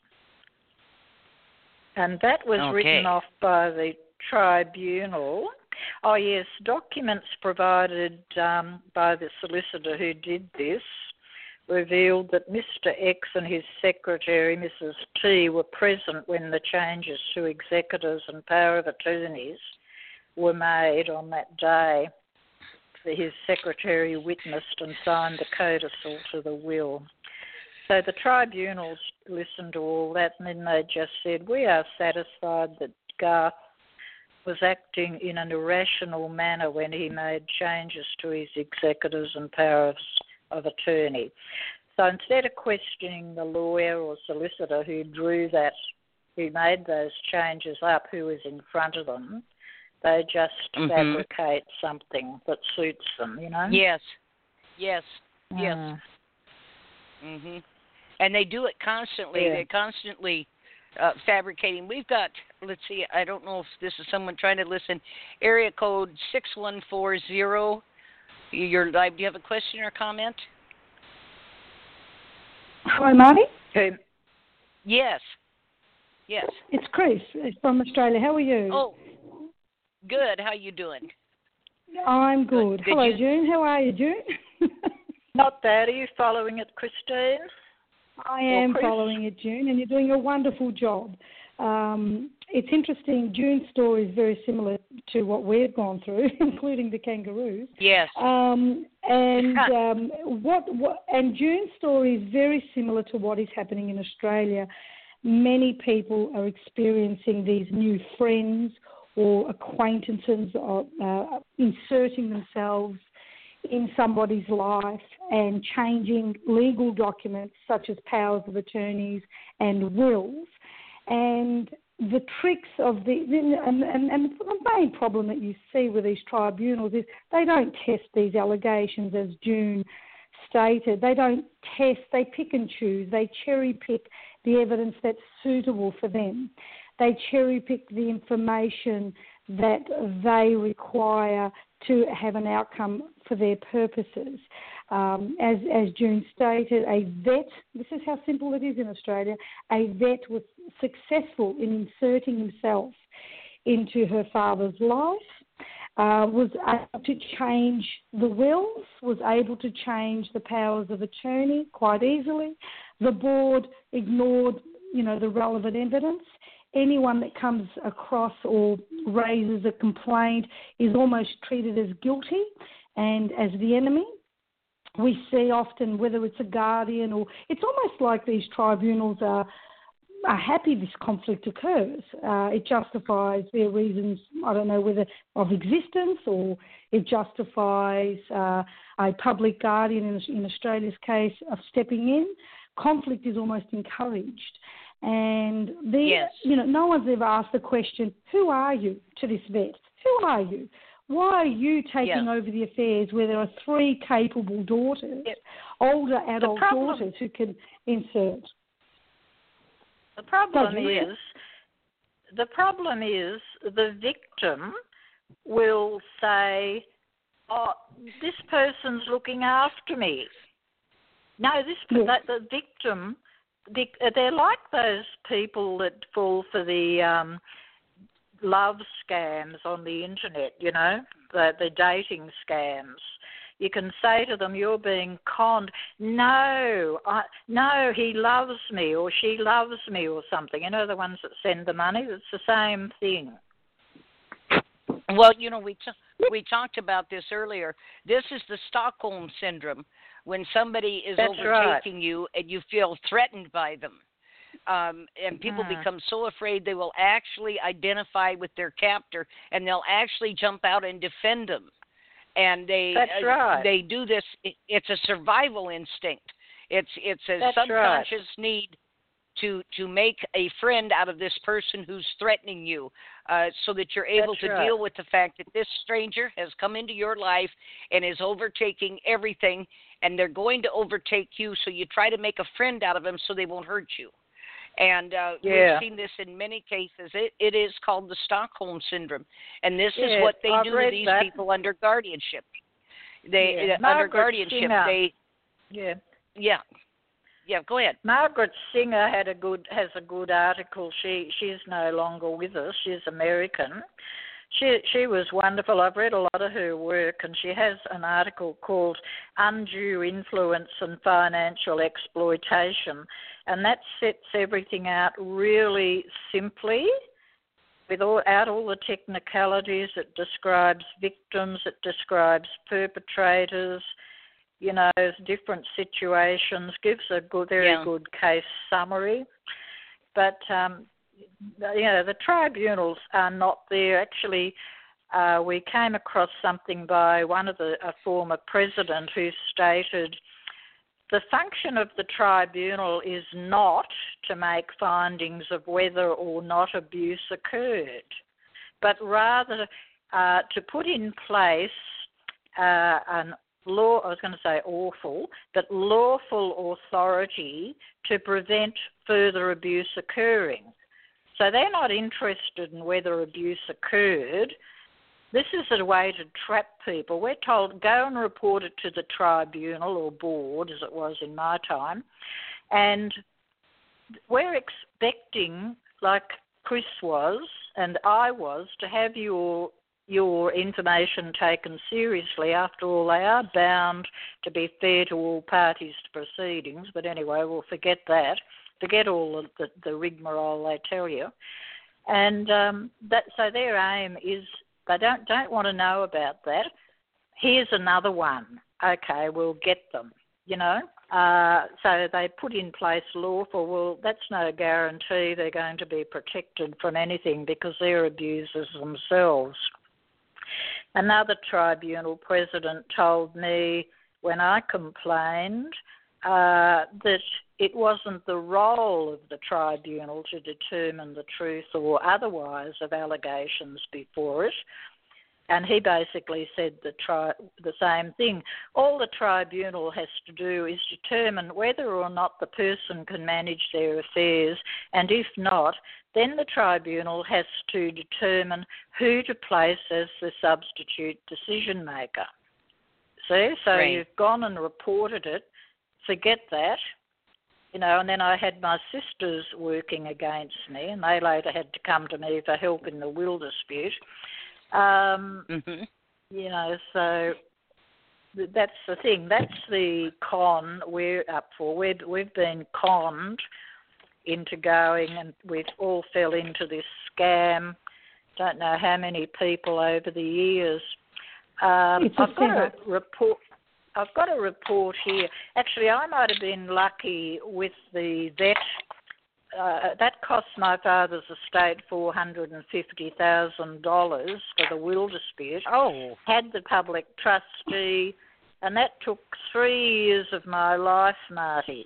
Speaker 3: and that was
Speaker 2: okay.
Speaker 3: written off by the tribunal. Oh yes, documents provided um, by the solicitor who did this revealed that Mister X and his secretary, Missus T, were present when the changes to executors and power of attorneys were made on that day. His secretary witnessed and signed the codicil to the will. So the tribunals listened to all that, and then they just said, we are satisfied that Garth was acting in an irrational manner when he made changes to his executors and powers of attorney. So instead of questioning the lawyer or solicitor who drew that, who made those changes up, who was in front of them, they just mm-hmm. fabricate something that suits them, you know?
Speaker 2: Yes, yes,
Speaker 3: mm.
Speaker 2: yes. hmm And they do it constantly.
Speaker 3: Yeah.
Speaker 2: They're constantly uh, fabricating. We've got, let's see, I don't know if this is someone trying to listen, area code six one four zero. You're live. Do you have a question or comment?
Speaker 4: Hello, Marty.
Speaker 3: Okay.
Speaker 2: Yes. Yes.
Speaker 4: It's Chris from Australia. How are you?
Speaker 2: Oh, good. How you doing?
Speaker 4: I'm good.
Speaker 2: good.
Speaker 4: Hello,
Speaker 2: you...
Speaker 4: June. How are you, June?
Speaker 3: Not bad. Are you following it, Christine?
Speaker 4: I am
Speaker 3: Chris?
Speaker 4: following it, June, and you're doing a wonderful job. Um, it's interesting. June's story is very similar to what we've gone through, including the kangaroos.
Speaker 2: Yes.
Speaker 4: Um, and um, what, what and June's story is very similar to what is happening in Australia. Many people are experiencing these new friends or acquaintances of, uh, inserting themselves in somebody's life and changing legal documents such as powers of attorneys and wills. And the tricks of the, and, and, and the main problem that you see with these tribunals is they don't test these allegations, as June stated. They don't test, they pick and choose. They cherry pick the evidence that's suitable for them. They cherry pick the information that they require to have an outcome for their purposes. Um, as, as June stated, a vet, this is how simple it is in Australia, a vet was successful in inserting himself into her father's life, uh, was able to change the wills, was able to change the powers of attorney quite easily. The board ignored, you know, the relevant evidence. Anyone that comes across or raises a complaint is almost treated as guilty and as the enemy. We see often, whether it's a guardian or it's almost like these tribunals are, are happy this conflict occurs. Uh, it justifies their reasons, I don't know, whether of existence, or it justifies uh, a public guardian, in, in Australia's case, of stepping in. Conflict is almost encouraged. And the,
Speaker 2: yes.
Speaker 4: you know, no one's ever asked the question, who are you, to this vet? Who are you? Why are you taking
Speaker 2: yes.
Speaker 4: over the affairs where there are three capable daughters,
Speaker 3: yes.
Speaker 4: older adult
Speaker 3: problem,
Speaker 4: daughters who can insert?
Speaker 3: The problem is, the problem is the victim will say, oh, this person's looking after me. No, this
Speaker 4: yes.
Speaker 3: the, the victim... They're like those people that fall for the um, love scams on the internet, you know, the, the dating scams. You can say to them, you're being conned. No, I, no, he loves me or she loves me or something. You know, the ones that send the money, it's the same thing.
Speaker 2: Well, you know, we t- we talked about this earlier. This is the Stockholm Syndrome. When somebody is
Speaker 3: That's
Speaker 2: overtaking
Speaker 3: right.
Speaker 2: you and you feel threatened by them. Um, and people
Speaker 3: Mm.
Speaker 2: become so afraid they will actually identify with their captor, and they'll actually jump out and defend them. And they
Speaker 3: That's
Speaker 2: uh,
Speaker 3: right.
Speaker 2: they do this. It, it's a survival instinct. It's it's a
Speaker 3: That's
Speaker 2: subconscious
Speaker 3: right.
Speaker 2: need to to make a friend out of this person who's threatening you, uh, so that you're able
Speaker 3: That's
Speaker 2: to
Speaker 3: right.
Speaker 2: deal with the fact that this stranger has come into your life and is overtaking everything, and they're going to overtake you. So you try to make a friend out of them so they won't hurt you. And uh,
Speaker 3: Yeah.
Speaker 2: we've seen this in many cases. It, it is called the Stockholm Syndrome, and this
Speaker 3: Yes,
Speaker 2: is what they
Speaker 3: I've
Speaker 2: do to
Speaker 3: read
Speaker 2: these
Speaker 3: that.
Speaker 2: people under guardianship. They
Speaker 3: Yeah.
Speaker 2: uh, under
Speaker 3: Margaret
Speaker 2: guardianship,
Speaker 3: Singer.
Speaker 2: they
Speaker 3: Yeah.
Speaker 2: yeah yeah. Go ahead.
Speaker 3: Margaret Singer had a good has a good article. She she's no longer with us. She's American. She she was wonderful. I've read a lot of her work, and she has an article called "Undue Influence and Financial Exploitation," and that sets everything out really simply, without all the technicalities. It describes victims. It describes perpetrators. You know, different situations. Gives a good, very
Speaker 2: Yeah.
Speaker 3: good case summary, but. Um, You know, the tribunals are not there. Actually, uh, we came across something by one of the a former president who stated the function of the tribunal is not to make findings of whether or not abuse occurred, but rather uh, to put in place uh, an law, I was going to say awful, but lawful authority to prevent further abuse occurring. So they're not interested in whether abuse occurred. This is a way to trap people. We're told, go and report it to the tribunal or board, as it was in my time. And we're expecting, like Chris was and I was, to have your your information taken seriously. After all, they are bound to be fair to all parties to proceedings. But anyway, we'll forget that. Forget all the, the, the rigmarole they tell you. And um, that, so their aim is they don't, don't want to know about that. Here's another one. Okay, we'll get them, you know. Uh, so they put in place law for, well, that's no guarantee they're going to be protected from anything because they're abusers themselves. Another tribunal president told me when I complained uh, that it wasn't the role of the tribunal to determine the truth or otherwise of allegations before it. And he basically said the, tri- the same thing. All the tribunal has to do is determine whether or not the person can manage their affairs, and if not, then the tribunal has to determine who to place as the substitute decision maker. See, so
Speaker 2: Right.
Speaker 3: You've gone and reported it, forget that. You know, and then I had my sisters working against me, and they later had to come to me for help in the will dispute. Um,
Speaker 2: Mm-hmm.
Speaker 3: You know, so th- that's the thing. That's the con we're up for. We've, we've been conned into going, and we've all fell into this scam. Don't know how many people over the years. Um,
Speaker 4: It's a
Speaker 3: I've got
Speaker 4: setup.
Speaker 3: a report. I've got a report here. Actually, I might have been lucky with the vet. Uh, that cost my father's estate four hundred fifty thousand dollars for the will dispute.
Speaker 2: Oh.
Speaker 3: Had the public trustee, and that took three years of my life, Marty.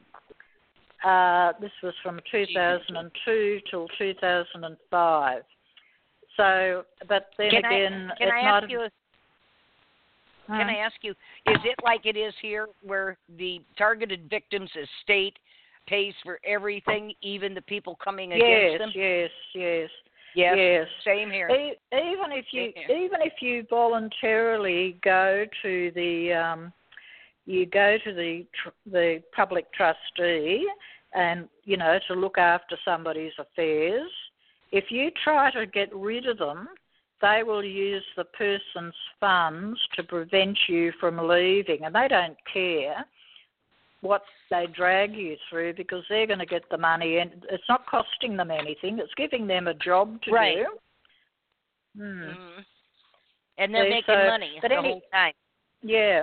Speaker 3: Uh, this was from two thousand two till two thousand five. So, but then
Speaker 2: Can
Speaker 3: again,
Speaker 2: I, can
Speaker 3: it
Speaker 2: I
Speaker 3: might
Speaker 2: ask
Speaker 3: have,
Speaker 2: you?
Speaker 3: Hmm.
Speaker 2: Can I ask you? Is it like it is here, where the targeted victim's estate pays for everything, even the people coming
Speaker 3: yes,
Speaker 2: against them?
Speaker 3: yes, yes,
Speaker 2: Yes.
Speaker 3: yes.
Speaker 2: Same here.
Speaker 3: E- Even if you,
Speaker 2: Same here.
Speaker 3: even if you voluntarily go to the, um, you go to the tr- the public trustee, and you know to look after somebody's affairs. If you try to get rid of them, they will use the person's funds to prevent you from leaving, and they don't care what they drag you through because they're going to get the money, and it's not costing them anything. It's giving them a job to
Speaker 2: Right.
Speaker 3: do. Hmm.
Speaker 2: Mm-hmm. And they're
Speaker 3: See,
Speaker 2: making
Speaker 3: so-
Speaker 2: money
Speaker 3: but
Speaker 2: the
Speaker 3: any-
Speaker 2: whole time.
Speaker 3: Yeah.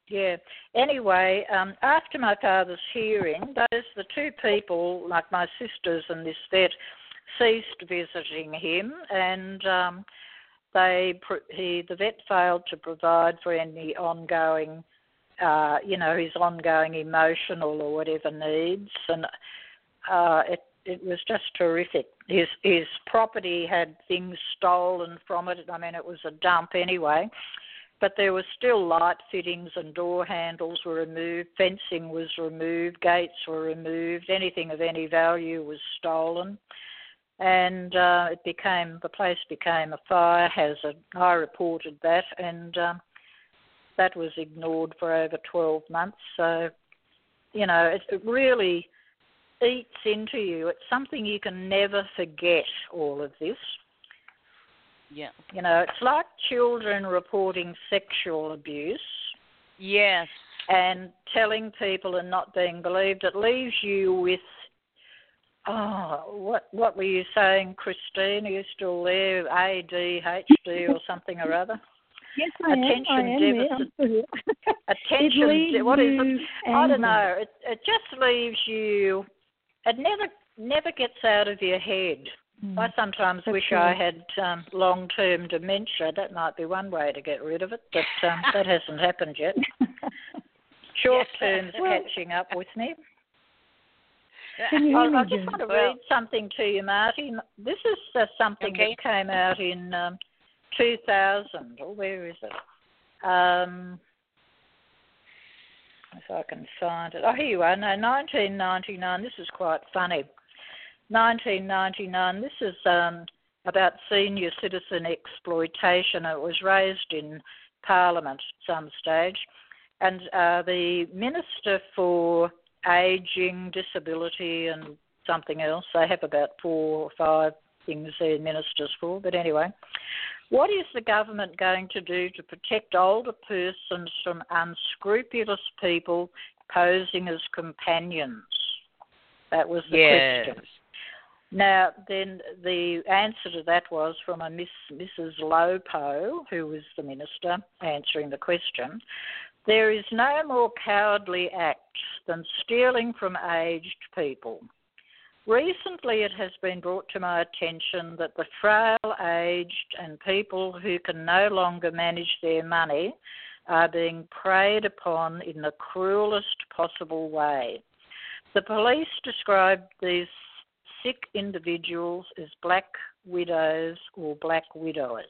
Speaker 3: Yeah. Anyway, um, after my father's hearing, those the two people, like my sisters and this vet, ceased visiting him, and um, they he the vet failed to provide for any ongoing, uh, you know, his ongoing emotional or whatever needs, and uh, it it was just terrific. His his property had things stolen from it. I mean, it was a dump anyway. But there were still light fittings and door handles were removed, fencing was removed, gates were removed, anything of any value was stolen. And uh, it became, the place became a fire hazard. I reported that, and um, that was ignored for over twelve months. So, you know, it, it really eats into you. It's something you can never forget, all of this.
Speaker 2: Yeah.
Speaker 3: You know, it's like children reporting sexual abuse.
Speaker 2: Yes.
Speaker 3: And telling people and not being believed. It leaves you with, oh, what what were you saying, Christine? Are you still there? A D H D or something or other?
Speaker 4: Yes, I
Speaker 3: Attention
Speaker 4: am. I am
Speaker 3: deficit.
Speaker 4: there. I'm still here.
Speaker 3: Attention.
Speaker 4: It
Speaker 3: De- what is it?
Speaker 4: leaves
Speaker 3: I don't
Speaker 4: anger.
Speaker 3: know. It it just leaves you. It never never gets out of your head.
Speaker 4: Mm.
Speaker 3: I sometimes
Speaker 4: That's
Speaker 3: wish
Speaker 4: right.
Speaker 3: I had um, long-term dementia. That might be one way to get rid of it, but um, that hasn't happened yet. Short-term's
Speaker 2: Well,
Speaker 3: catching up with me.
Speaker 4: Can you
Speaker 3: I,
Speaker 4: hear me,
Speaker 3: I just
Speaker 4: June?
Speaker 3: want to
Speaker 2: Well-
Speaker 3: read something to you, Marty. This is uh, something
Speaker 2: Okay.
Speaker 3: that came out in um, two thousand. Oh, where is it? Um, if I can find it. Oh, here you are. No, nineteen ninety-nine. This is quite funny. nineteen ninety-nine. This is um, about senior citizen exploitation. It was raised in Parliament at some stage. And uh, the Minister for Ageing, Disability and something else, they have about four or five things they're ministers for, but anyway. What is the government going to do to protect older persons from unscrupulous people posing as companions? That was the
Speaker 2: yes.
Speaker 3: question. Now, then the answer to that was from a Miss Missus Lopo, who was the minister answering the question. There is no more cowardly act than stealing from aged people. Recently it has been brought to my attention that the frail, aged and people who can no longer manage their money are being preyed upon in the cruelest possible way. The police described these sick individuals as black widows or black widowers.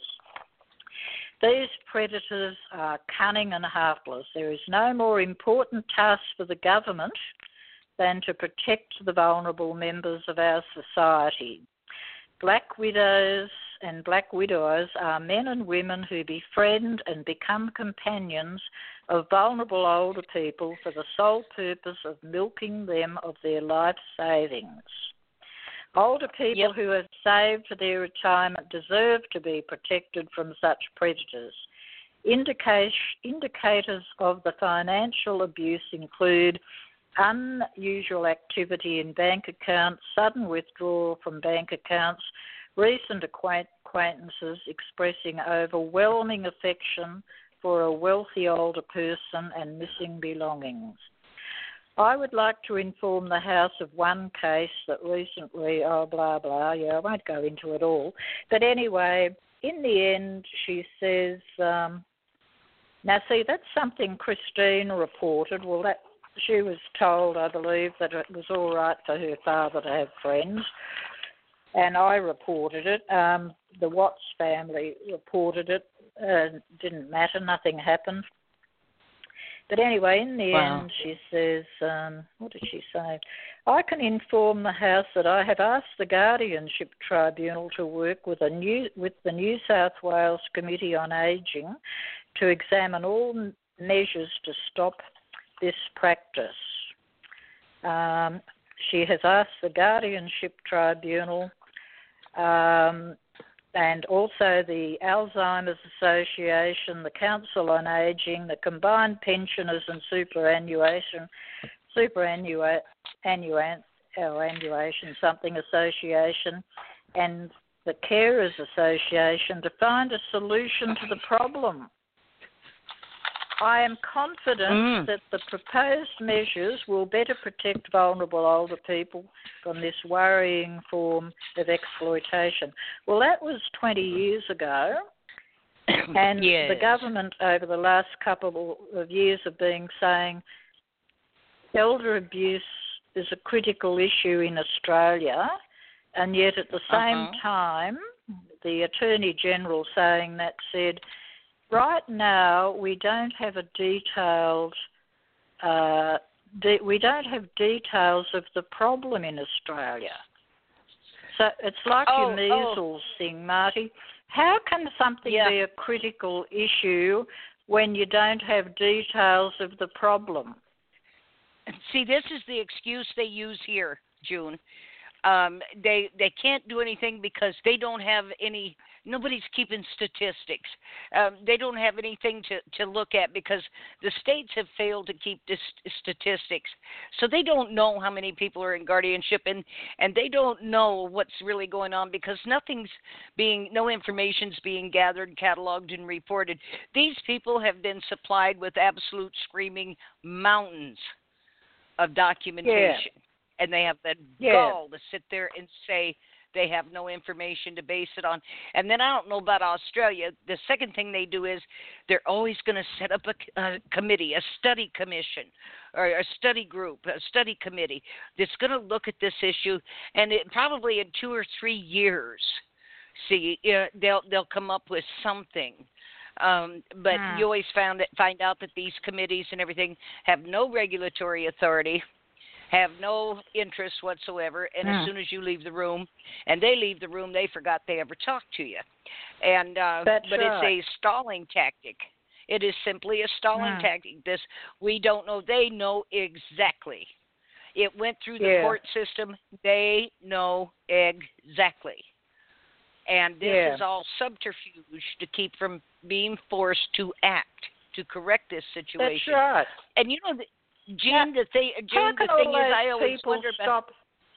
Speaker 3: These predators are cunning and heartless. There is no more important task for the government than to protect the vulnerable members of our society. Black widows and black widowers are men and women who befriend and become companions of vulnerable older people for the sole purpose of milking them of their life savings. Older people
Speaker 2: Yep.
Speaker 3: who have saved for their retirement deserve to be protected from such predators. Indica- indicators of the financial abuse include unusual activity in bank accounts, sudden withdrawal from bank accounts, recent acquaintances expressing overwhelming affection for a wealthy older person and missing belongings. I would like to inform the House of one case that recently, oh, blah, blah, yeah, I won't go into it all. But anyway, in the end, she says, um, now see, that's something Christine reported. Well, that she was told, I believe, that it was all right for her father to have friends, and I reported it. Um, the Watts family reported it. Uh, didn't matter, nothing happened. But anyway, in the
Speaker 2: Wow.
Speaker 3: end, she says, um, what did she say? I can inform the House that I have asked the Guardianship Tribunal to work with, a new, with the New South Wales Committee on Ageing to examine all measures to stop this practice. Um, she has asked the Guardianship Tribunal um, and also the Alzheimer's Association, the Council on Ageing, the Combined Pensioners and Superannuation, Superannuation, Annuation, something association, and the Carers Association to find a solution to the problem. I am confident
Speaker 2: Mm.
Speaker 3: that the proposed measures will better protect vulnerable older people from this worrying form of exploitation. Well, that was twenty years ago, and
Speaker 2: yes.
Speaker 3: the government over the last couple of years have been saying elder abuse is a critical issue in Australia, and yet at the same
Speaker 2: uh-huh.
Speaker 3: time, the Attorney General saying that said, right now, we don't have a detailed, uh, de- we don't have details of the problem in Australia. So it's like
Speaker 2: Oh,
Speaker 3: your measles
Speaker 2: oh.
Speaker 3: thing, Marty. How can something
Speaker 2: Yeah.
Speaker 3: be a critical issue when you don't have details of the problem?
Speaker 2: See, this is the excuse they use here, June. Um, they they can't do anything because they don't have any. Nobody's keeping statistics. Um, they don't have anything to, to look at because the states have failed to keep this statistics. So they don't know how many people are in guardianship, and, and they don't know what's really going on because nothing's being, no information's being gathered, cataloged, and reported. These people have been supplied with absolute screaming mountains of documentation.
Speaker 3: Yeah.
Speaker 2: And they have the
Speaker 3: yeah.
Speaker 2: gall to sit there and say they have no information to base it on. And then I don't know about Australia. The second thing they do is they're always going to set up a, a committee, a study commission, or a study group, a study committee that's going to look at this issue. And it probably in two or three years, see, uh, they'll they'll come up with something. Um, but
Speaker 3: hmm.
Speaker 2: you always found it, find out that these committees and everything have no regulatory authority, have no interest whatsoever, and
Speaker 3: mm.
Speaker 2: as soon as you leave the room, and they leave the room, they forgot they ever talked to you. And uh,
Speaker 3: That's
Speaker 2: but
Speaker 3: right.
Speaker 2: it's a stalling tactic. It is simply a stalling
Speaker 3: mm.
Speaker 2: tactic. This we don't know. They know exactly. It went through the
Speaker 3: yeah.
Speaker 2: court system. They know exactly. And this
Speaker 3: yeah.
Speaker 2: is all subterfuge to keep from being forced to act, to correct this situation.
Speaker 3: That's right.
Speaker 2: And you know, the, June,
Speaker 3: now,
Speaker 2: the, th- June,
Speaker 3: the
Speaker 2: thing is, I always
Speaker 3: people
Speaker 2: wonder
Speaker 3: stop.
Speaker 2: about.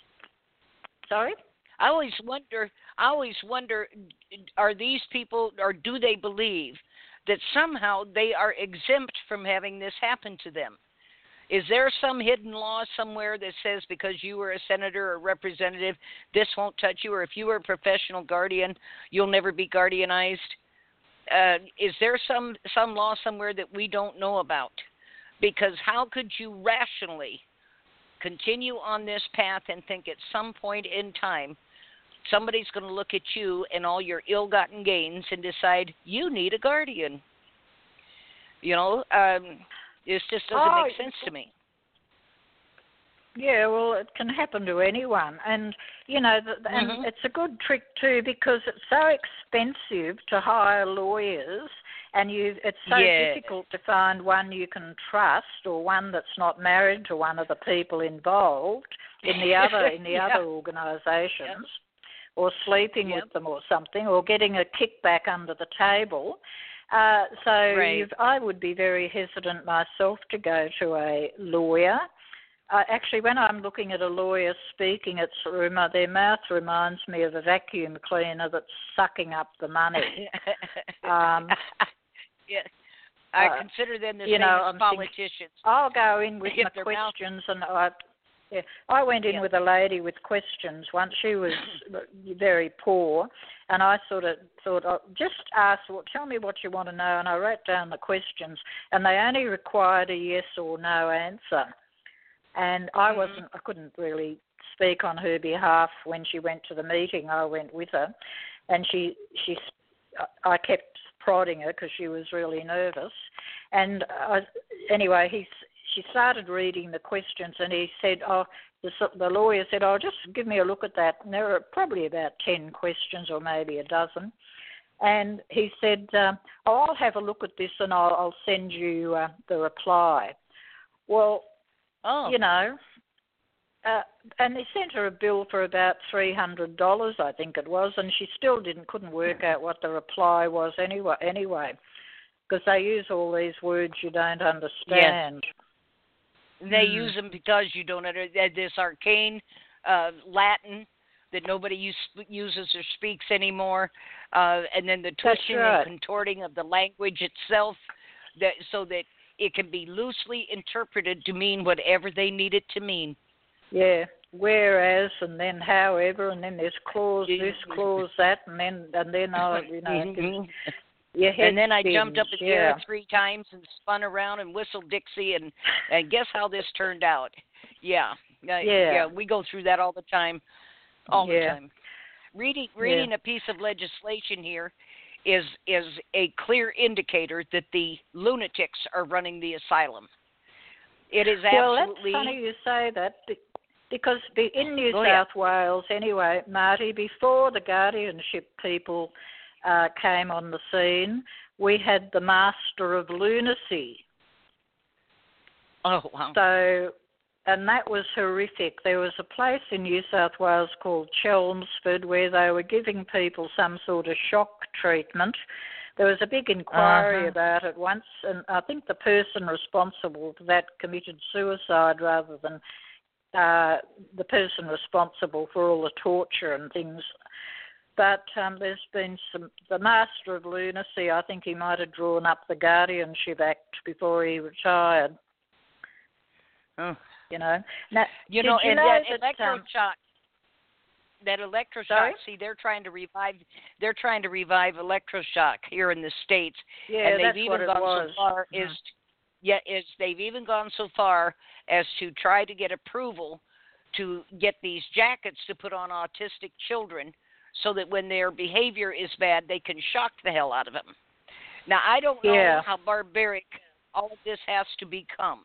Speaker 3: Sorry?
Speaker 2: I always wonder. I always wonder: are these people, or do they believe that somehow they are exempt from having this happen to them? Is there some hidden law somewhere that says because you were a senator or representative, this won't touch you, or if you were a professional guardian, you'll never be guardianized? Uh, is there some some law somewhere that we don't know about? Because how could you rationally continue on this path and think at some point in time somebody's going to look at you and all your ill-gotten gains and decide you need a guardian? You know, um, this just doesn't
Speaker 3: oh,
Speaker 2: make sense to me.
Speaker 3: Yeah, well, it can happen to anyone. And, you know, the, and
Speaker 2: mm-hmm.
Speaker 3: it's a good trick, too, because it's so expensive to hire lawyers, and you it's so
Speaker 2: yeah.
Speaker 3: difficult to find one you can trust or one that's not married to one of the people involved in the other in the
Speaker 2: yeah.
Speaker 3: other organisations, yep. or sleeping
Speaker 2: yep.
Speaker 3: with them or something, or getting a kickback under the table. Uh, so
Speaker 2: right.
Speaker 3: you've, I would be very hesitant myself to go to a lawyer. Uh, actually, when I'm looking at a lawyer speaking, it's their mouth reminds me of a vacuum cleaner that's sucking up the money. um,
Speaker 2: yeah. I
Speaker 3: uh,
Speaker 2: consider them the
Speaker 3: you
Speaker 2: same
Speaker 3: know,
Speaker 2: as
Speaker 3: I'm
Speaker 2: politicians.
Speaker 3: Thinking, I'll go in with
Speaker 2: If
Speaker 3: my
Speaker 2: their mouth-
Speaker 3: questions, and I, yeah, I went in
Speaker 2: yeah.
Speaker 3: with a lady with questions once. She was very poor, and I sort of thought, oh, just ask, well, tell me what you want to know, and I wrote down the questions, and they only required a yes or no answer. And I
Speaker 2: mm-hmm.
Speaker 3: wasn't, I couldn't really speak on her behalf when she went to the meeting. I went with her, and she, she, I kept prodding her because she was really nervous. And I, anyway, he, she started reading the questions, and he said, "Oh, the, the lawyer said, oh, just give me a look at that." And there were probably about ten questions, or maybe a dozen. And he said, um, "Oh, I'll have a look at this, and I'll, I'll send you uh, the reply." Well.
Speaker 2: Oh.
Speaker 3: You know, uh, and they sent her a bill for about three hundred dollars, I think it was, and she still didn't couldn't work out what the reply was anyway. Anyway, because they use all these words you don't understand.
Speaker 2: Yes. They
Speaker 3: mm.
Speaker 2: use them because you don't understand this arcane uh, Latin that nobody use, uses or speaks anymore, uh, and then the twisting
Speaker 3: right.
Speaker 2: and contorting of the language itself. that so that it can be loosely interpreted to mean whatever they need it to mean.
Speaker 3: Yeah. Whereas, and then however, and then there's clause this, clause that, and then and then I, you know,
Speaker 2: mm-hmm.
Speaker 3: your head
Speaker 2: and then I
Speaker 3: spins,
Speaker 2: jumped up in the
Speaker 3: yeah.
Speaker 2: air three times and spun around and whistled Dixie, and and guess how this turned out? Yeah, uh,
Speaker 3: yeah,
Speaker 2: yeah, we go through that all the time, all
Speaker 3: yeah.
Speaker 2: the time. Reading reading
Speaker 3: yeah.
Speaker 2: a piece of legislation here is is a clear indicator that the lunatics are running the asylum. It is absolutely.
Speaker 3: Well, that's funny you say that, because in New
Speaker 2: Go
Speaker 3: South
Speaker 2: ahead.
Speaker 3: Wales, anyway, Marty, before the guardianship people uh, came on the scene, we had the Master of Lunacy.
Speaker 2: Oh, wow.
Speaker 3: So, and that was horrific. There was a place in New South Wales called Chelmsford where they were giving people some sort of shock treatment. There was a big inquiry
Speaker 2: uh-huh.
Speaker 3: about it once, and I think the person responsible for that committed suicide rather than uh, the person responsible for all the torture and things. But um, there's been some, the Master of Lunacy, I think he might have drawn up the Guardianship Act before he retired.
Speaker 2: Oh.
Speaker 3: You know, now,
Speaker 2: you know,
Speaker 3: you
Speaker 2: and
Speaker 3: know
Speaker 2: that,
Speaker 3: that
Speaker 2: electroshock, um, that electroshock.
Speaker 3: Sorry?
Speaker 2: See, they're trying to revive. They're trying to revive electroshock here in the States,
Speaker 3: yeah,
Speaker 2: and they've
Speaker 3: that's
Speaker 2: even
Speaker 3: what it
Speaker 2: gone
Speaker 3: was.
Speaker 2: so far
Speaker 3: mm.
Speaker 2: as, yeah, is they've even gone so far as to try to get approval to get these jackets to put on autistic children, so that when their behavior is bad, they can shock the hell out of them. Now, I don't know
Speaker 3: yeah.
Speaker 2: how barbaric all of this has to become.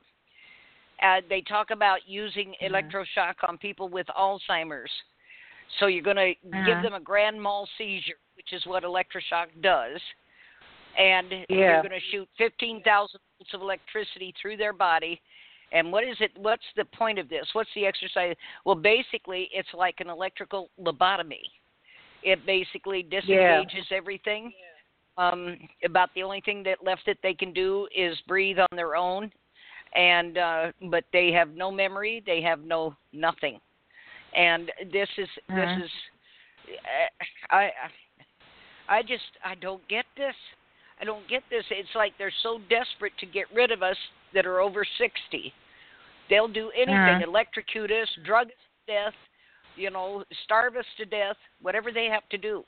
Speaker 2: Uh, they talk about using
Speaker 3: mm.
Speaker 2: electroshock on people with Alzheimer's. So you're going to
Speaker 3: mm.
Speaker 2: give them a grand mal seizure, which is what electroshock does. And
Speaker 3: yeah.
Speaker 2: you're going to shoot fifteen thousand volts of electricity through their body. And what is it? What's the point of this? What's the exercise? Well, basically, it's like an electrical lobotomy. It basically disengages yeah. everything. Um, about the only thing that left that they can do is breathe on their own. And uh, but they have no memory, they have no nothing, and this is uh-huh. this is uh, I I just I don't get this. I don't get this. It's like they're so desperate to get rid of us that are over sixty. They'll do anything, uh-huh. electrocute us, drug us to death, you know, starve us to death, whatever they have to do.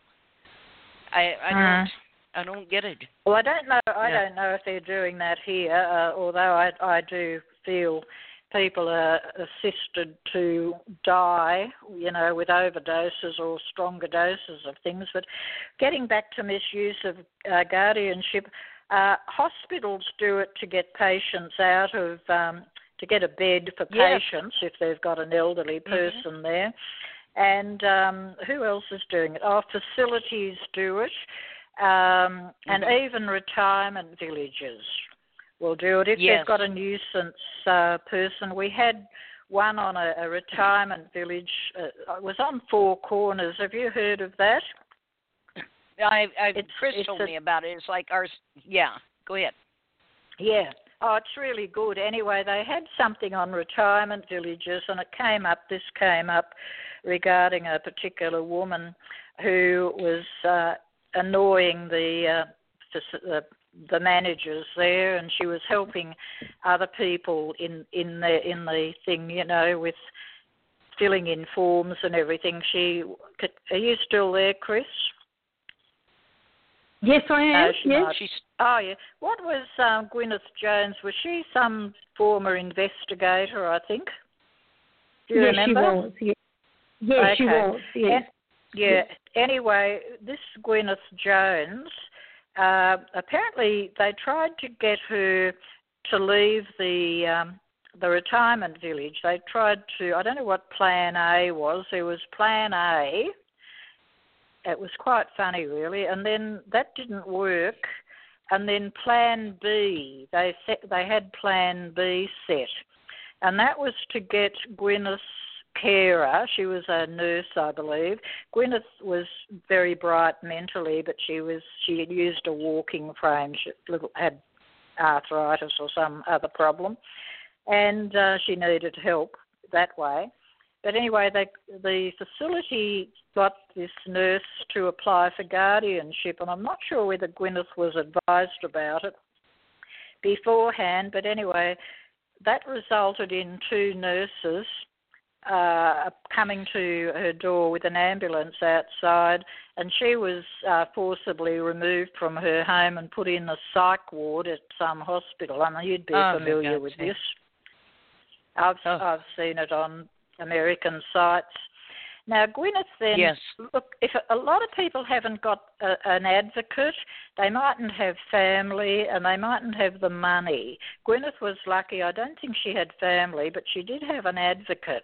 Speaker 2: I I uh-huh. don't. I don't get it.
Speaker 3: Well, I don't know. I
Speaker 2: yeah.
Speaker 3: don't know if they're doing that here. Uh, although I, I do feel people are assisted to die, you know, with overdoses or stronger doses of things. But getting back to misuse of uh, guardianship, uh, hospitals do it to get patients out of um, to get a bed for
Speaker 2: yes.
Speaker 3: patients if they've got an elderly person
Speaker 2: mm-hmm.
Speaker 3: there. And um, who else is doing it? Oh, facilities do it. Um, and mm-hmm. even retirement villages will do it if
Speaker 2: yes.
Speaker 3: they've got a nuisance uh, person. We had one on a, a retirement village. Uh, it was on Four Corners. Have you heard of that?
Speaker 2: I, I
Speaker 3: it's,
Speaker 2: Chris
Speaker 3: it's
Speaker 2: told
Speaker 3: a,
Speaker 2: me about it. It's like ours. Yeah, go ahead.
Speaker 3: Yeah. Oh, it's really good. Anyway, they had something on retirement villages, and it came up. This came up regarding a particular woman who was. Uh, annoying the, uh, the the managers there, and she was helping other people in in the in the thing, you know, with filling in forms and everything. She, are you still there, Chris?
Speaker 4: Yes, I am.
Speaker 3: No, she
Speaker 4: yes.
Speaker 3: might. She's, oh, yeah. What was um, Gwyneth Jones? Was she some former investigator? I think. Do you
Speaker 4: yes,
Speaker 3: remember?
Speaker 4: She was. Yes, yes
Speaker 3: okay.
Speaker 4: she was. Yes.
Speaker 3: And, yeah. Anyway, this Gwyneth Jones, uh, apparently they tried to get her to leave the um, the retirement village. They tried to, I don't know what Plan A was. There was Plan A. It was quite funny, really. And then that didn't work. And then Plan B, they set, they had Plan B set. And that was to get Gwyneth's carer. She was a nurse, I believe. Gwyneth was very bright mentally, but she was she had used a walking frame. She had arthritis or some other problem, and uh, she needed help that way. But anyway, they, the facility got this nurse to apply for guardianship, and I'm not sure whether Gwyneth was advised about it. beforehand. But anyway, that resulted in two nurses uh, coming to her door with an ambulance outside, and she was uh, forcibly removed from her home and put in a psych ward at some hospital. I mean, you'd be
Speaker 2: oh,
Speaker 3: familiar with this. I've
Speaker 2: oh.
Speaker 3: I've seen it on American sites. Now, Gwyneth then,
Speaker 2: yes.
Speaker 3: look, if a lot of people haven't got a, an advocate, they mightn't have family and they mightn't have the money. Gwyneth was lucky. I don't think she had family, but she did have an advocate.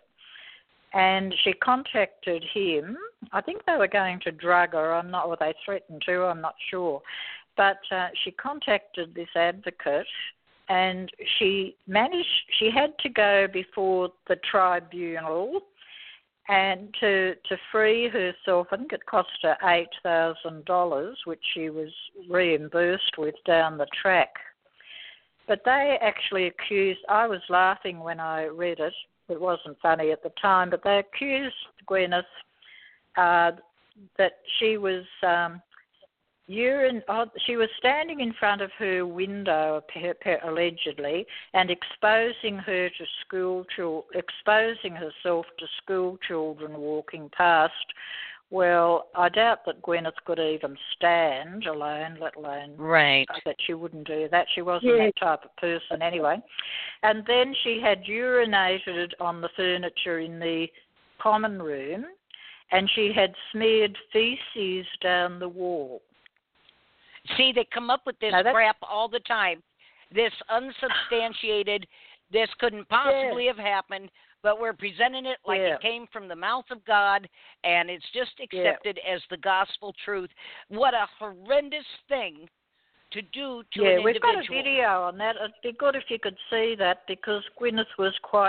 Speaker 3: And she contacted him. I think they were going to drug her. I'm not, or they threatened to. I'm not sure. But uh, she contacted this advocate, and she managed. She had to go before the tribunal, and to to free herself. I think it cost her eight thousand dollars, which she was reimbursed with down the track. But they actually accused. I was laughing when I read it. It wasn't funny at the time, but they accused Gwyneth uh, that she was um, urine. Oh, she was standing in front of her window, allegedly, and exposing her to school children, exposing herself to school children walking past. Well, I doubt that Gwyneth could even stand alone, let alone
Speaker 2: right.
Speaker 3: that she wouldn't do that. She wasn't
Speaker 4: yeah.
Speaker 3: that type of person anyway. And then she had urinated on the furniture in the common room, and she had smeared feces down the wall.
Speaker 2: See, they come up with this crap all the time. This unsubstantiated, this couldn't possibly
Speaker 3: yeah.
Speaker 2: have happened, but we're presenting it like
Speaker 3: yeah.
Speaker 2: it came from the mouth of God, and it's just accepted yeah. as the gospel truth. What a horrendous thing to do to
Speaker 3: yeah,
Speaker 2: an individual.
Speaker 3: We've got a video on that. It'd be good if you could see that, because Gwyneth was quite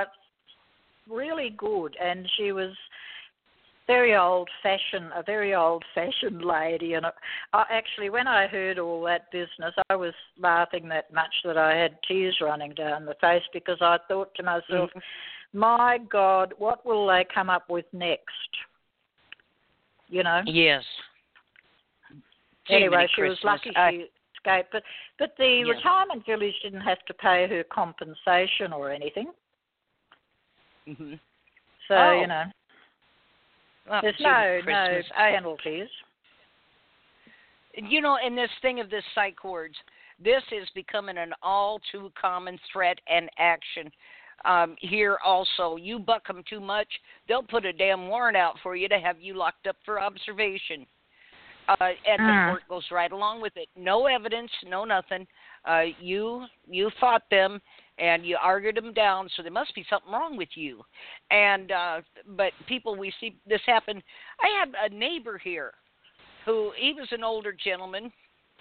Speaker 3: really good, and she was very old-fashioned, a very old-fashioned lady. And I, actually, when I heard all that business, I was laughing that much that I had tears running down the face, because I thought to myself, mm-hmm. my God, what will they come up with next? You know?
Speaker 2: Yes.
Speaker 3: Anyway, she was lucky
Speaker 2: I...
Speaker 3: she escaped. But, but the
Speaker 2: yeah.
Speaker 3: retirement village didn't have to pay her compensation or anything.
Speaker 2: Mm-hmm.
Speaker 3: So,
Speaker 2: oh.
Speaker 3: you know.
Speaker 2: Well,
Speaker 3: there's no, no
Speaker 2: I...
Speaker 3: penalties.
Speaker 2: You know, in this thing of this psych wards, this is becoming an all too common threat and action. Um, here also, you buck them too much, they'll put a damn warrant out for you to have you locked up for observation. Uh, and
Speaker 3: mm.
Speaker 2: the court goes right along with it. No evidence, no nothing. Uh, you you fought them and you argued them down, so there must be something wrong with you. And uh, but people, we see this happen. I had a neighbor here who, he was an older gentleman,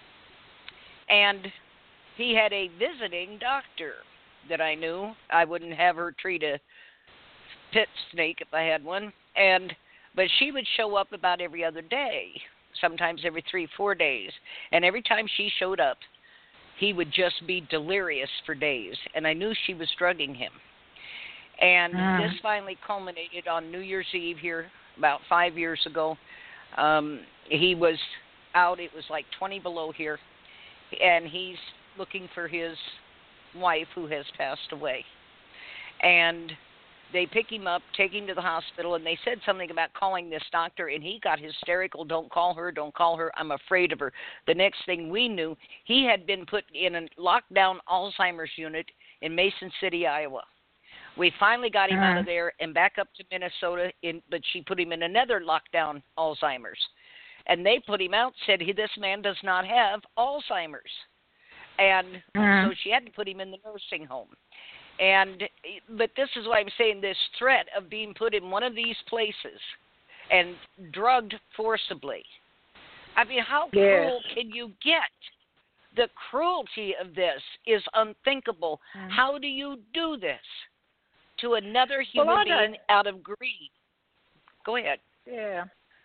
Speaker 2: and he had a visiting doctor that I knew. I wouldn't have her treat a pit snake if I had one. And but she would show up about every other day, sometimes every three, four days. And every time she showed up, he would just be delirious for days. And I knew she was drugging him. And mm. this finally culminated on New Year's Eve here about five years ago. Um, he was out. It was like twenty below here. And he's looking for his wife who has passed away. And they pick him up, take him to the hospital, and they said something about calling this doctor, and he got hysterical. Don't call her, don't call her, I'm afraid of her. The next thing we knew, he had been put in a lockdown Alzheimer's unit in Mason City, Iowa. We finally got him uh-huh. out of there and back up to Minnesota, in, but she put him in another lockdown Alzheimer's. And they put him out, said, this man does not have Alzheimer's. And uh-huh. so she had to put him in the nursing home. And but this is why I'm saying, this threat of being put in one of these places and drugged forcibly. I mean, how
Speaker 3: yes.
Speaker 2: cruel can you get? The cruelty of this is unthinkable. Mm. How do you do this to another human
Speaker 3: well,
Speaker 2: being out of greed? Go ahead.
Speaker 3: Yeah.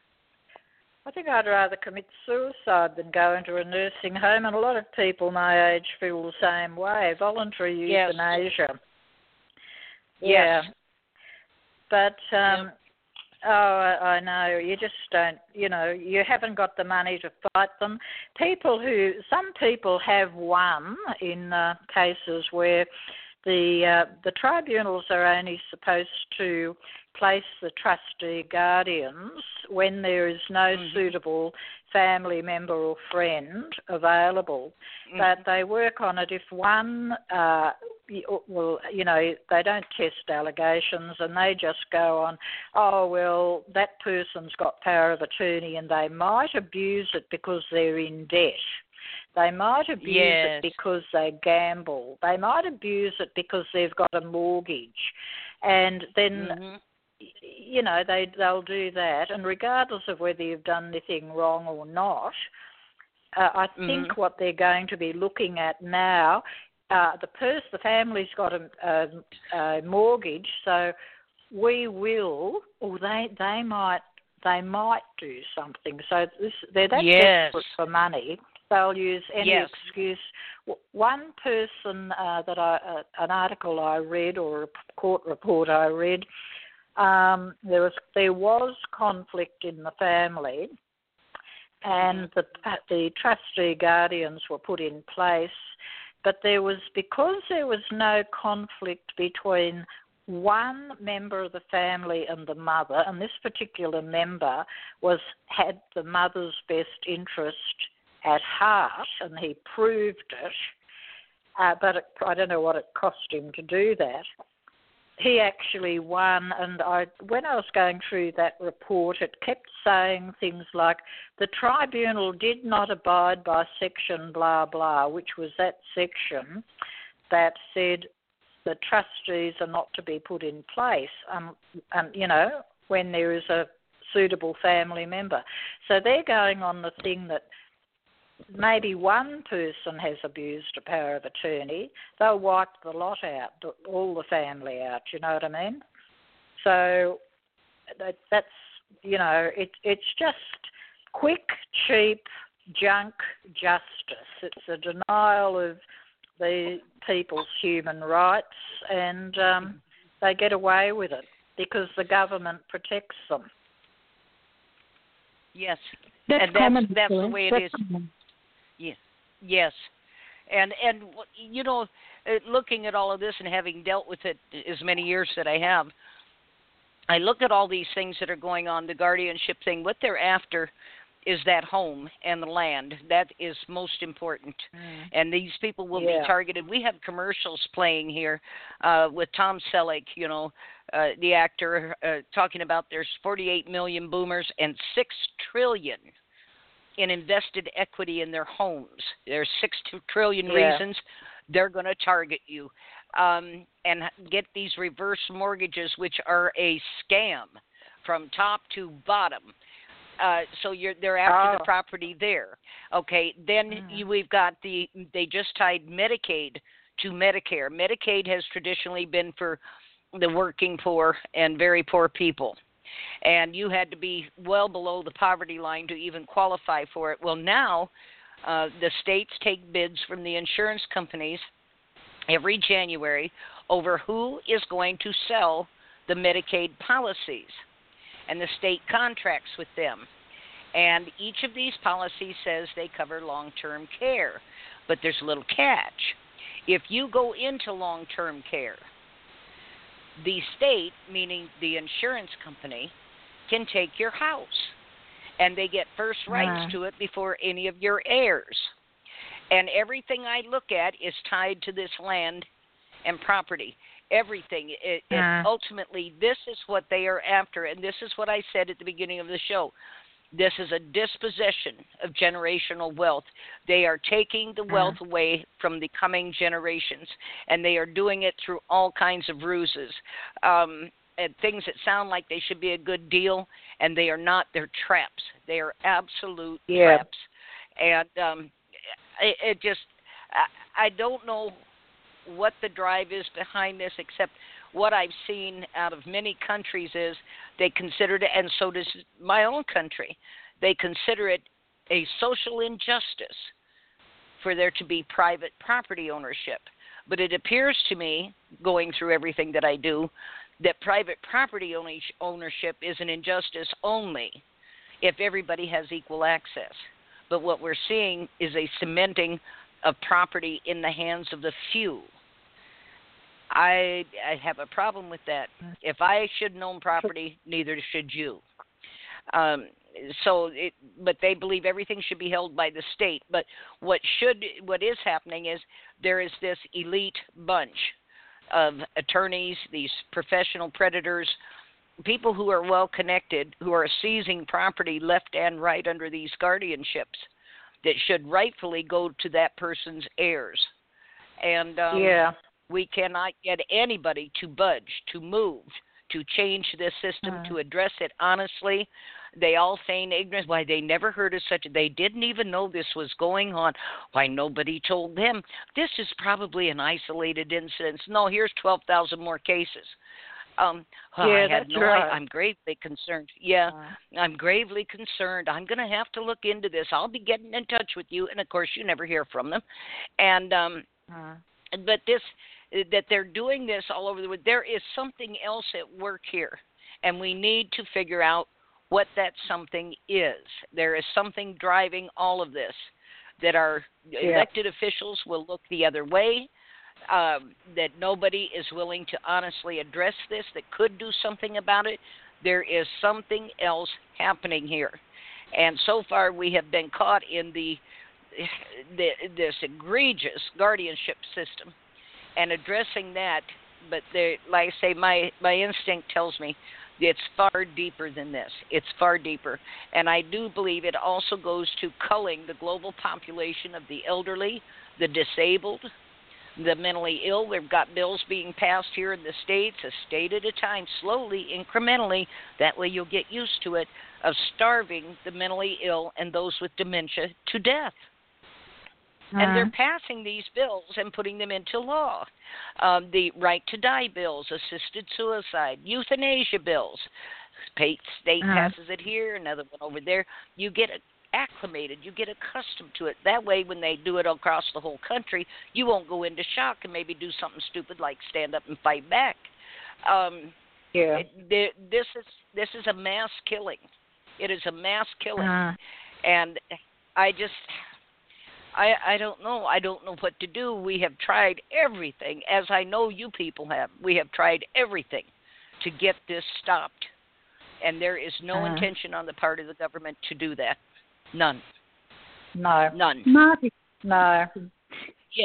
Speaker 3: I think I'd rather commit suicide than go into a nursing home, and a lot of people my age feel the same way. Voluntary euthanasia.
Speaker 2: Yes.
Speaker 3: Yeah. But um,
Speaker 2: yep.
Speaker 3: Oh, I I know. You just don't, you know, you haven't got the money to fight them. People who, some people have won in uh, cases where the uh, the tribunals are only supposed to place the trustee guardians when there is no mm-hmm. suitable family member or friend available. Mm-hmm. But they work on it if one, uh, well, you know, they don't test allegations and they just go on, oh, well, that person's got power of attorney and they might abuse it because they're in debt. They might abuse
Speaker 2: yes.
Speaker 3: it because they gamble. They might abuse it because they've got a mortgage. And then, mm-hmm. you know, they, they'll do that. And regardless of whether you've done anything wrong or not, uh, I think
Speaker 2: mm-hmm.
Speaker 3: what they're going to be looking at now, uh, the pers- the family's got a, a, a mortgage, so we will, or they they might they might do something. So this, they're that
Speaker 2: yes.
Speaker 3: desperate for money. They'll use any
Speaker 2: yes.
Speaker 3: excuse. One person uh, that I, uh, an article I read or a court report I read, um, there was there was conflict in the family, and the the trustee guardians were put in place, but there was because there was no conflict between one member of the family and the mother, and this particular member was had the mother's best interest at heart, and he proved it, uh, but it, I don't know what it cost him to do that. He actually won, and I, when I was going through that report, it kept saying things like, the tribunal did not abide by section blah blah, which was that section that said the trustees are not to be put in place, um, um, you know, when there is a suitable family member. So they're going on the thing that maybe one person has abused a power of attorney, they'll wipe the lot out, all the family out, you know what I mean? So that, that's, you know, it, it's just quick, cheap, junk justice. It's a denial of the people's human rights, and um, they get away with it because the government protects them.
Speaker 2: Yes,
Speaker 4: that's
Speaker 2: and that's,
Speaker 4: common,
Speaker 2: that's the way it
Speaker 4: that's
Speaker 2: is.
Speaker 4: Common.
Speaker 2: Yes, yes, and and you know, looking at all of this and having dealt with it as many years that I have, I look at all these things that are going on. The guardianship thing, what they're after is that home and the land. That is most important, mm. and these people will yeah. be targeted. We have commercials playing here uh, with Tom Selleck, you know, uh, the actor, uh, talking about there's forty-eight million boomers and six trillion. In invested equity in their homes. There's six trillion
Speaker 3: yeah.
Speaker 2: reasons they're going to target you um, and get these reverse mortgages, which are a scam from top to bottom. Uh, so you're they're after
Speaker 3: oh.
Speaker 2: the property there. Okay, then mm-hmm. you, we've got the they just tied Medicaid to Medicare. Medicaid has traditionally been for the working poor and very poor people. And you had to be well below the poverty line to even qualify for it. Well, now uh, the states take bids from the insurance companies every January over who is going to sell the Medicaid policies. And the state contracts with them. And each of these policies says they cover long-term care. But there's a little catch. If you go into long-term care, the state, meaning the insurance company, can take your house, and they get first rights uh. to it before any of your heirs. And everything I look at is tied to this land and property. Everything. It, uh. it, ultimately, this is what they are after, and this is what I said at the beginning of the show. This is a dispossession of generational wealth. They are taking the wealth uh. away from the coming generations, and they are doing it through all kinds of ruses, um, and things that sound like they should be a good deal, and they are not. They're traps. They are absolute
Speaker 3: yeah.
Speaker 2: traps. And um, it, it just, I, I don't know what the drive is behind this, except what I've seen out of many countries is they consider it, and so does my own country, they consider it a social injustice for there to be private property ownership. But it appears to me, going through everything that I do, that private property ownership is an injustice only if everybody has equal access. But what we're seeing is a cementing of property in the hands of the few. I, I have a problem with that. If I shouldn't own property, neither should you. Um, so, it, but they believe everything should be held by the state. But what should, what is happening is there is this elite bunch of attorneys, these professional predators, people who are well connected, who are seizing property left and right under these guardianships that should rightfully go to that person's heirs. And um,
Speaker 3: yeah.
Speaker 2: we cannot get anybody to budge, to move, to change this system, uh. to address it honestly. They all feign ignorance. Why, they never heard of such. They didn't even know this was going on. Why, nobody told them. This is probably an isolated incident. No, here's twelve thousand more cases. Um, oh,
Speaker 3: yeah,
Speaker 2: I had
Speaker 3: that's
Speaker 2: no
Speaker 3: right.
Speaker 2: idea. I'm gravely concerned. Yeah,
Speaker 3: uh.
Speaker 2: I'm gravely concerned. I'm going to have to look into this. I'll be getting in touch with you. And, of course, you never hear from them. And um,
Speaker 3: uh.
Speaker 2: But this, that they're doing this all over the world, there is something else at work here. And we need to figure out what that something is. There is something driving all of this, that our
Speaker 3: yeah.
Speaker 2: elected officials will look the other way, um, that nobody is willing to honestly address this, that could do something about it. There is something else happening here. And so far we have been caught in the, the this egregious guardianship system and addressing that. But there, like I say, my, my instinct tells me it's far deeper than this. It's far deeper. And I do believe it also goes to culling the global population of the elderly, the disabled, the mentally ill. We've got bills being passed here in the States, a state at a time, slowly, incrementally. That way you'll get used to it, of starving the mentally ill and those with dementia to death. Uh-huh. And they're passing these bills and putting them into law. Um, the right to die bills, assisted suicide, euthanasia bills. State uh-huh. passes it here, another one over there. You get acclimated, you get accustomed to it. That way, when they do it across the whole country, you won't go into shock and maybe do something stupid like stand up and fight back. Um,
Speaker 3: yeah.
Speaker 2: It, this is this is a mass killing. It is a mass killing,
Speaker 3: uh-huh.
Speaker 2: and I just. I, I don't know. I don't know what to do. We have tried everything, as I know you people have. We have tried everything to get this stopped. And there is no uh-huh. intention on the part of the government to do that. None.
Speaker 3: No.
Speaker 2: None.
Speaker 4: Marty.
Speaker 3: No.
Speaker 2: Yes.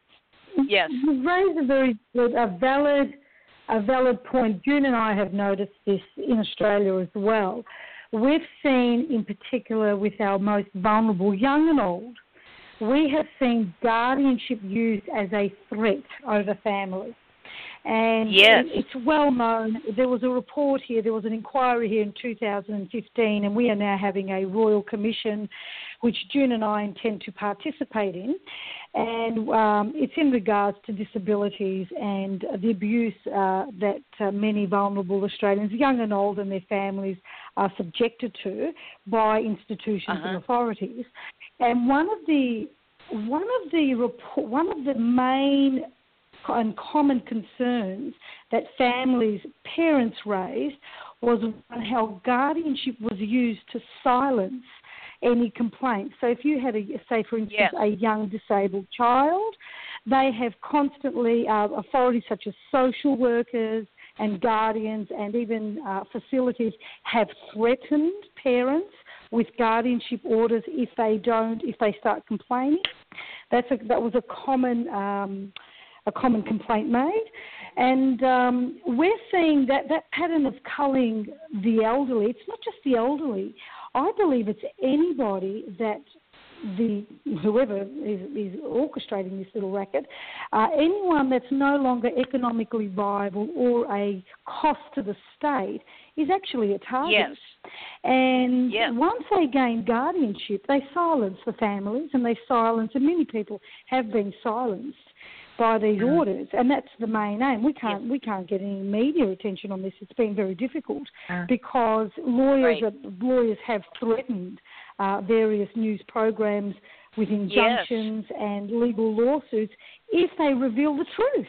Speaker 2: Yes.
Speaker 4: You raise a very good, a valid, a valid point. June and I have noticed this in Australia as well. We've seen, in particular, with our most vulnerable, young and old, we have seen guardianship used as a threat over families. And
Speaker 2: yes.
Speaker 4: it's well known. There was a report here, there was an inquiry here in two thousand fifteen, and we are now having a royal commission, which June and I intend to participate in. And um, it's in regards to disabilities and the abuse uh, that uh, many vulnerable Australians, young and old, and their families are subjected to by institutions
Speaker 2: uh-huh.
Speaker 4: and authorities. And one of the one of the report, one of the main and common concerns that families, parents raised was how guardianship was used to silence any complaints. So if you had, a, say, for instance,
Speaker 2: yes.
Speaker 4: a young disabled child, they have constantly, uh, authorities such as social workers and guardians and even uh, facilities have threatened parents with guardianship orders if they don't, if they start complaining. That's a, that was a common um, a common complaint made, and um, we're seeing that that pattern of culling the elderly. It's not just the elderly. I believe it's anybody that the whoever is, is orchestrating this little racket, uh, anyone that's no longer economically viable or a cost to the state is actually a target.
Speaker 2: Yes.
Speaker 4: And
Speaker 2: yes.
Speaker 4: once they gain guardianship, they silence the families, and they silence, and many people have been silenced by these mm. orders, and that's the main aim. We can't yes. we can't get any media attention on this. It's been very difficult mm. because lawyers
Speaker 2: right.
Speaker 4: are, lawyers have threatened uh, various news programs with injunctions
Speaker 2: yes.
Speaker 4: and legal lawsuits if they reveal the truth.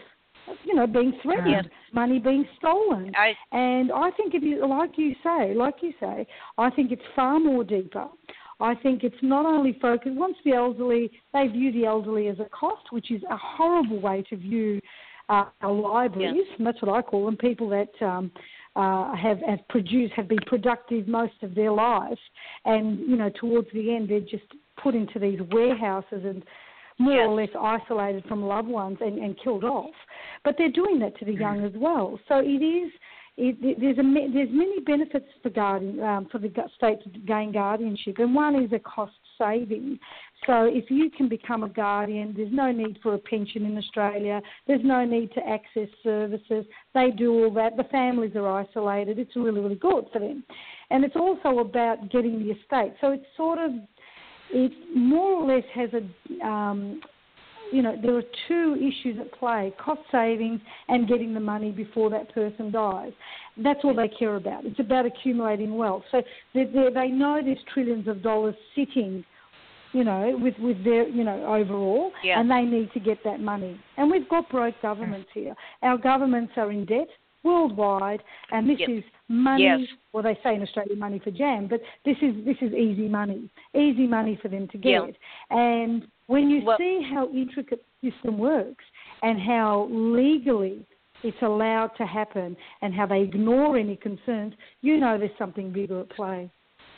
Speaker 4: you know, being threatened,
Speaker 2: Yes.
Speaker 4: money being stolen.
Speaker 2: I,
Speaker 4: And I think it is, like you say, like you say, I think it's far more deeper. I think it's not only focused, once the elderly, they view the elderly as a cost, which is a horrible way to view uh, our libraries,
Speaker 2: yes.
Speaker 4: and that's what I call them, people that um, uh, have, have produced, have been productive most of their life, and, you know, towards the end they're just put into these warehouses and more
Speaker 2: yes.
Speaker 4: or less isolated from loved ones and, and killed off. But they're doing that to the young as well. So it is, it, there's, a, there's many benefits for, guardian, um, for the state to gain guardianship, and one is a cost saving. So if you can become a guardian, there's no need for a pension in Australia. There's no need to access services. They do all that. The families are isolated. It's really, really good for them. And it's also about getting the estate. So it's sort of, it more or less has a, um, you know, there are two issues at play, cost savings and getting the money before that person dies. That's all they care about. It's about accumulating wealth. So they, they, they know there's trillions of dollars sitting, you know, with, with their, you know, overall,
Speaker 2: yeah.
Speaker 4: and they need to get that money. And we've got broke governments here. Our governments are in debt worldwide, and this
Speaker 2: yep.
Speaker 4: is money,
Speaker 2: yes.
Speaker 4: well, they say in Australia money for jam, but this is this is easy money, easy money for them to get.
Speaker 2: Yeah.
Speaker 4: And when you
Speaker 2: well,
Speaker 4: see how intricate the system works and how legally it's allowed to happen and how they ignore any concerns, you know there's something bigger at play.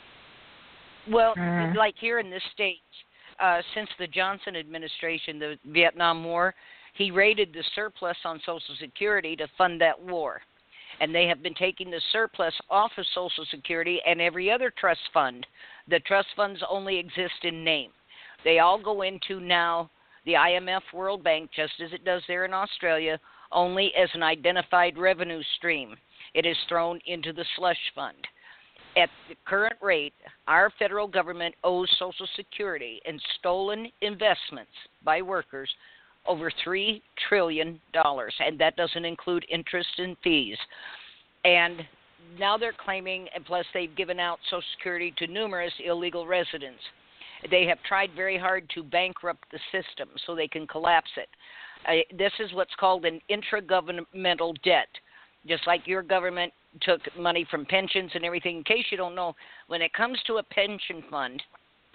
Speaker 2: Well,
Speaker 3: Uh.
Speaker 2: like here in this state, uh, since the Johnson administration, the Vietnam War, he raided the surplus on Social Security to fund that war. And they have been taking the surplus off of Social Security and every other trust fund. The trust funds only exist in name. They all go into now the I M F World Bank, just as it does there in Australia, only as an identified revenue stream. It is thrown into the slush fund. At the current rate, our federal government owes Social Security in stolen investments by workers over three trillion dollars, and that doesn't include interest and fees. And now they're claiming, and plus they've given out Social Security to numerous illegal residents. They have tried very hard to bankrupt the system so they can collapse it. Uh, this is what's called an intragovernmental debt. Just like your government took money from pensions and everything. In case you don't know, when it comes to a pension fund,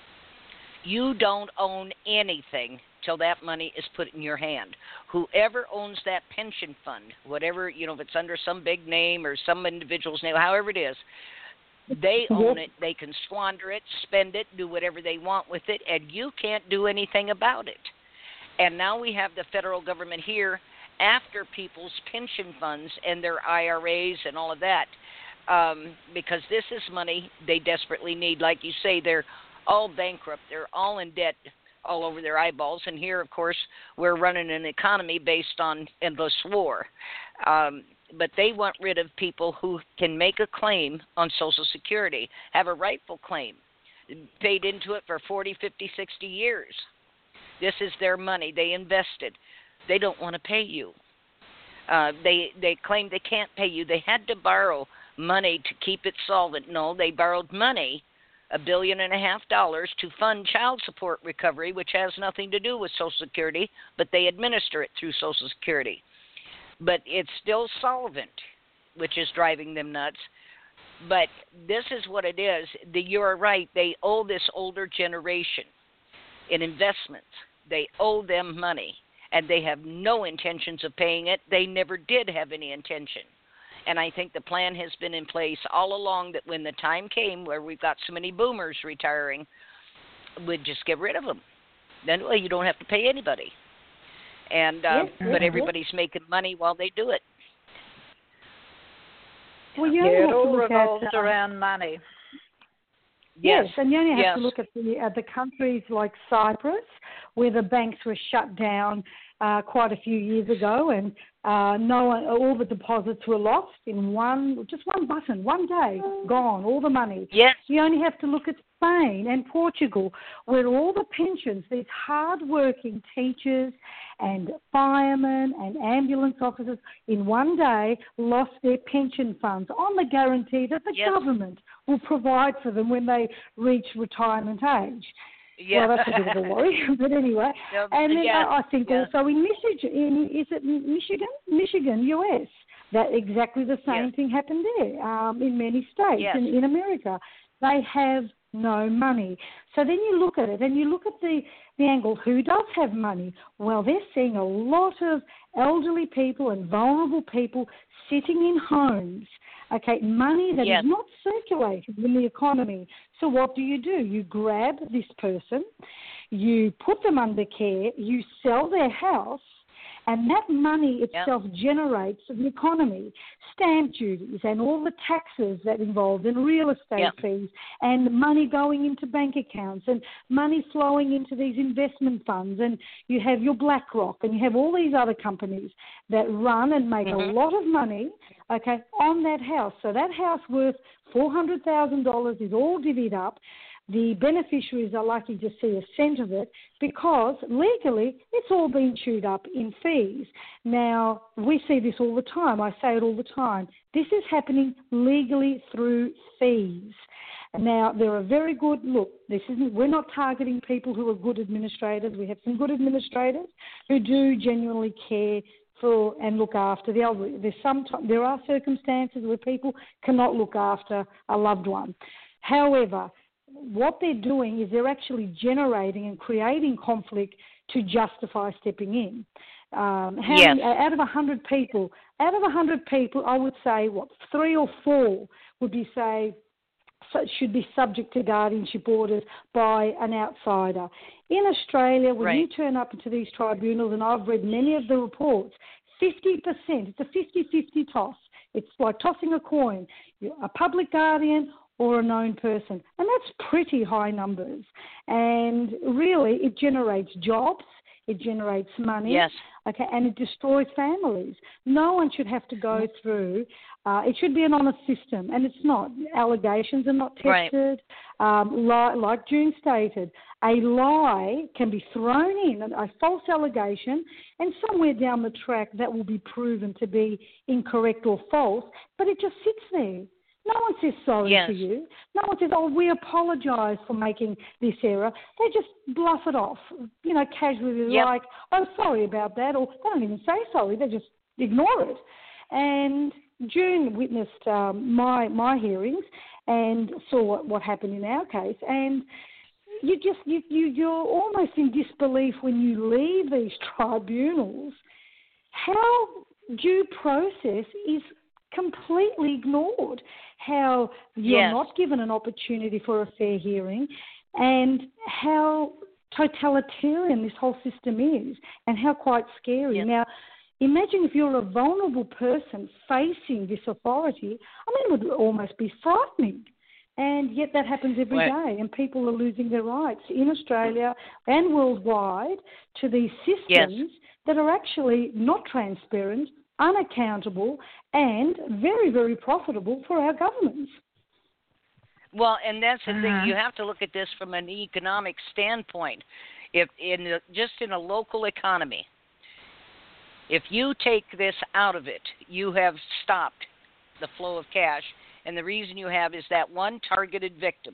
Speaker 2: you don't own anything till that money is put in your hand. Whoever owns that pension fund, whatever, you know, if it's under some big name or some individual's name, however it is, they own it. They can squander it, spend it, do whatever they want with it, and you can't do anything about it. And now we have the federal government here after people's pension funds and their I R As and all of that, um, because this is money they desperately need. Like you say, they're all bankrupt. They're all in debt all over their eyeballs. And here, of course, we're running an economy based on endless war. Um, but they want rid of people who can make a claim on Social Security, have a rightful claim, paid into it for forty, fifty, sixty years. This is their money. They invested. They don't want to pay you. Uh, they they claim they can't pay you. They had to borrow money to keep it solvent. No, they borrowed money, a billion and a half dollars, to fund child support recovery, which has nothing to do with Social Security, but they administer it through Social Security. But it's still solvent, which is driving them nuts. But this is what it is. The, you're right. They owe this older generation in investments. They owe them money, and they have no intentions of paying it. They never did have any intention. And I think the plan has been in place all along that when the time came where we've got so many boomers retiring, we'd just get rid of them. Then, well, you don't have to pay anybody. And uh,
Speaker 4: yes, yes,
Speaker 2: but
Speaker 4: yes.
Speaker 2: everybody's making money while they do it.
Speaker 4: Well, you
Speaker 3: Yeah,
Speaker 4: only
Speaker 3: it
Speaker 4: have to
Speaker 3: all
Speaker 4: look
Speaker 3: revolves
Speaker 4: at, um,
Speaker 3: around money.
Speaker 4: Yes,
Speaker 2: Yes,
Speaker 4: and you only have
Speaker 2: yes.
Speaker 4: to look at the at the countries like Cyprus, where the banks were shut down uh, quite a few years ago, and uh, no one, all the deposits were lost in one, just one button, one day, gone, all the money.
Speaker 2: Yes.
Speaker 4: You only have to look at Spain and Portugal, where all the pensions, these hard-working teachers and firemen and ambulance officers, in one day lost their pension funds on the guarantee that the
Speaker 2: Yes.
Speaker 4: government will provide for them when they reach retirement age.
Speaker 2: Yeah.
Speaker 4: Well, that's a bit of a worry, but anyway.
Speaker 2: Yep.
Speaker 4: And then
Speaker 2: yeah.
Speaker 4: I, I think
Speaker 2: yeah.
Speaker 4: also in Michigan, in, is it Michigan? Michigan, U S, that exactly the same
Speaker 2: yes.
Speaker 4: thing happened there um, in many states
Speaker 2: yes.
Speaker 4: in, in America. They have no money. So then you look at it and you look at the, the angle, who does have money? Well, they're seeing a lot of elderly people and vulnerable people sitting in homes, okay, money that
Speaker 2: yes.
Speaker 4: is not circulating in the economy. So what do you do? You grab this person, you put them under care, you sell their house, and that money itself yep. generates the economy, stamp duties and all the taxes that involved in real estate
Speaker 2: yep.
Speaker 4: fees and money going into bank accounts and money flowing into these investment funds. And you have your BlackRock and you have all these other companies that run and make mm-hmm. a lot of money, okay, on that house. So that house worth four hundred thousand dollars is all divvied up. The beneficiaries are likely to see a cent of it because legally it's all been chewed up in fees. Now, we see this all the time. I say it all the time. This is happening legally through fees. Now, there are very good, look, this isn't, we're not targeting people who are good administrators. We have some good administrators who do genuinely care for and look after the elderly. There's some, there are circumstances where people cannot look after a loved one. However, what they're doing is they're actually generating and creating conflict to justify stepping in. Um, how
Speaker 2: yes.
Speaker 4: many, out of one hundred people, out of one hundred people, I would say, what, three or four would be, say, so should be subject to guardianship orders by an outsider. In Australia, when
Speaker 2: right.
Speaker 4: you turn up into these tribunals, and I've read many of the reports, fifty percent, it's a fifty-fifty toss. It's like tossing a coin, a public guardian or a known person. And that's pretty high numbers. And really, it generates jobs, it generates money,
Speaker 2: yes.
Speaker 4: okay, and it destroys families. No one should have to go through, uh, it should be an honest system, and it's not. Allegations are not tested. Right. Um, li- like June stated, a lie can be thrown in, a false allegation, and somewhere down the track that will be proven to be incorrect or false, but it just sits there. No one says sorry
Speaker 2: yes.
Speaker 4: to you. No one says, oh, we apologise for making this error. They just bluff it off, you know, casually
Speaker 2: yep.
Speaker 4: like, oh, sorry about that, or they don't even say sorry. They just ignore it. And June witnessed um, my my hearings and saw what, what happened in our case. And you just, you, you, you're almost in disbelief when you leave these tribunals how due process is completely ignored, how you're
Speaker 2: yes.
Speaker 4: not given an opportunity for a fair hearing, and how totalitarian this whole system is, and how quite scary.
Speaker 2: Yes.
Speaker 4: Now, imagine if you're a vulnerable person facing this authority. I mean, it would almost be frightening. And yet that happens every
Speaker 2: right.
Speaker 4: day, and people are losing their rights in Australia and worldwide to these systems
Speaker 2: yes.
Speaker 4: that are actually not transparent, unaccountable, and very, very profitable for our governments.
Speaker 2: Well, and that's the
Speaker 3: uh-huh.
Speaker 2: thing. You have to look at this from an economic standpoint. If in the, just in a local economy, if you take this out of it, you have stopped the flow of cash. And the reason you have is that one targeted victim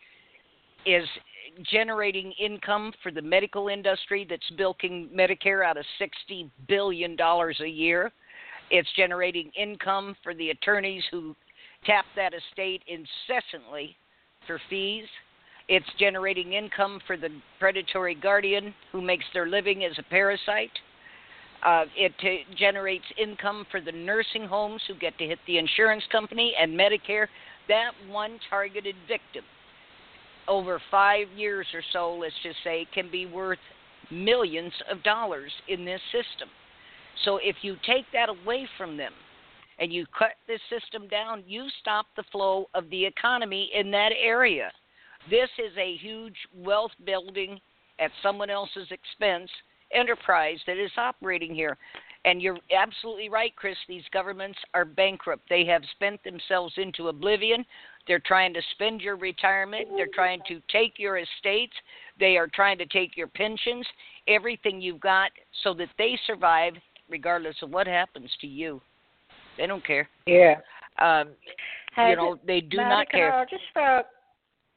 Speaker 2: is generating income for the medical industry that's bilking Medicare out of sixty billion dollars a year. It's generating income for the attorneys who tap that estate incessantly for fees. It's generating income for the predatory guardian who makes their living as a parasite. Uh, it t- generates income for the nursing homes who get to hit the insurance company and Medicare. That one targeted victim over five years or so, let's just say, can be worth millions of dollars in this system. So if you take that away from them and you cut this system down, you stop the flow of the economy in that area. This is a huge wealth building at someone else's expense enterprise that is operating here. And you're absolutely right, Chris. These governments are bankrupt. They have spent themselves into oblivion. They're trying to spend your retirement. They're trying to take your estates. They are trying to take your pensions, everything you've got, so that they survive regardless of what happens to you. They don't care.
Speaker 3: Yeah.
Speaker 2: Um,
Speaker 3: hey,
Speaker 2: you know, they do
Speaker 3: Marty,
Speaker 2: not care.
Speaker 3: I just throw,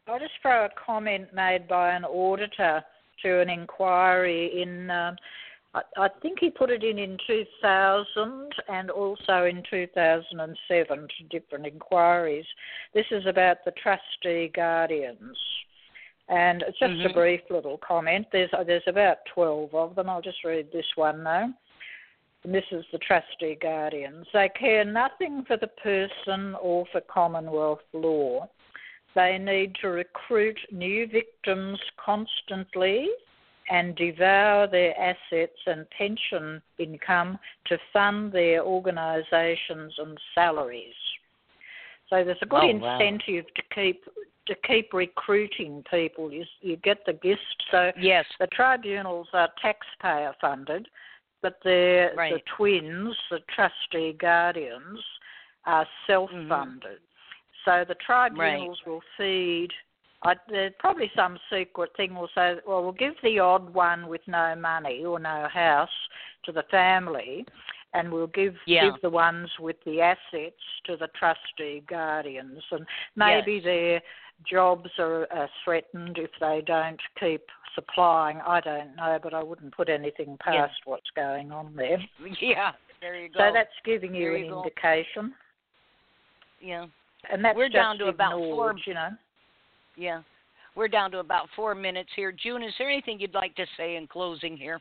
Speaker 3: I'll just throw a comment made by an auditor to an inquiry in, um, I, I think he put it in in two thousand and also in two thousand seven to different inquiries. This is about the trustee guardians. And it's just mm-hmm. a brief little comment. There's, there's about twelve of them. I'll just read this one now. And this is the trustee guardians. They care nothing for the person or for Commonwealth law. They need to recruit new victims constantly and devour their assets and pension income to fund their organisations and salaries. So there's a good oh, incentive wow. to keep to keep recruiting people. You, you get the gist. So
Speaker 2: yes.
Speaker 3: the tribunals are taxpayer funded, but they're,
Speaker 2: right.
Speaker 3: the twins, the trustee guardians, are self-funded. Mm-hmm. So the tribunals right. will feed, I, there's probably some secret thing will say, well, we'll give the odd one with no money or no house to the family, and we'll give
Speaker 2: yeah.
Speaker 3: give the ones with the assets to the trustee guardians. And maybe
Speaker 2: yes.
Speaker 3: their jobs are, are threatened if they don't keep supplying. I don't know, but I wouldn't put anything past
Speaker 2: yes.
Speaker 3: what's going on there.
Speaker 2: Yeah, there you go.
Speaker 3: So that's giving you
Speaker 2: there
Speaker 3: an
Speaker 2: you
Speaker 3: indication.
Speaker 2: Yeah.
Speaker 3: And that's
Speaker 2: We're
Speaker 3: just
Speaker 2: down to
Speaker 3: ignored,
Speaker 2: about four,
Speaker 3: you know.
Speaker 2: Yeah. We're down to about four minutes here. June, is there anything you'd like to say in closing here?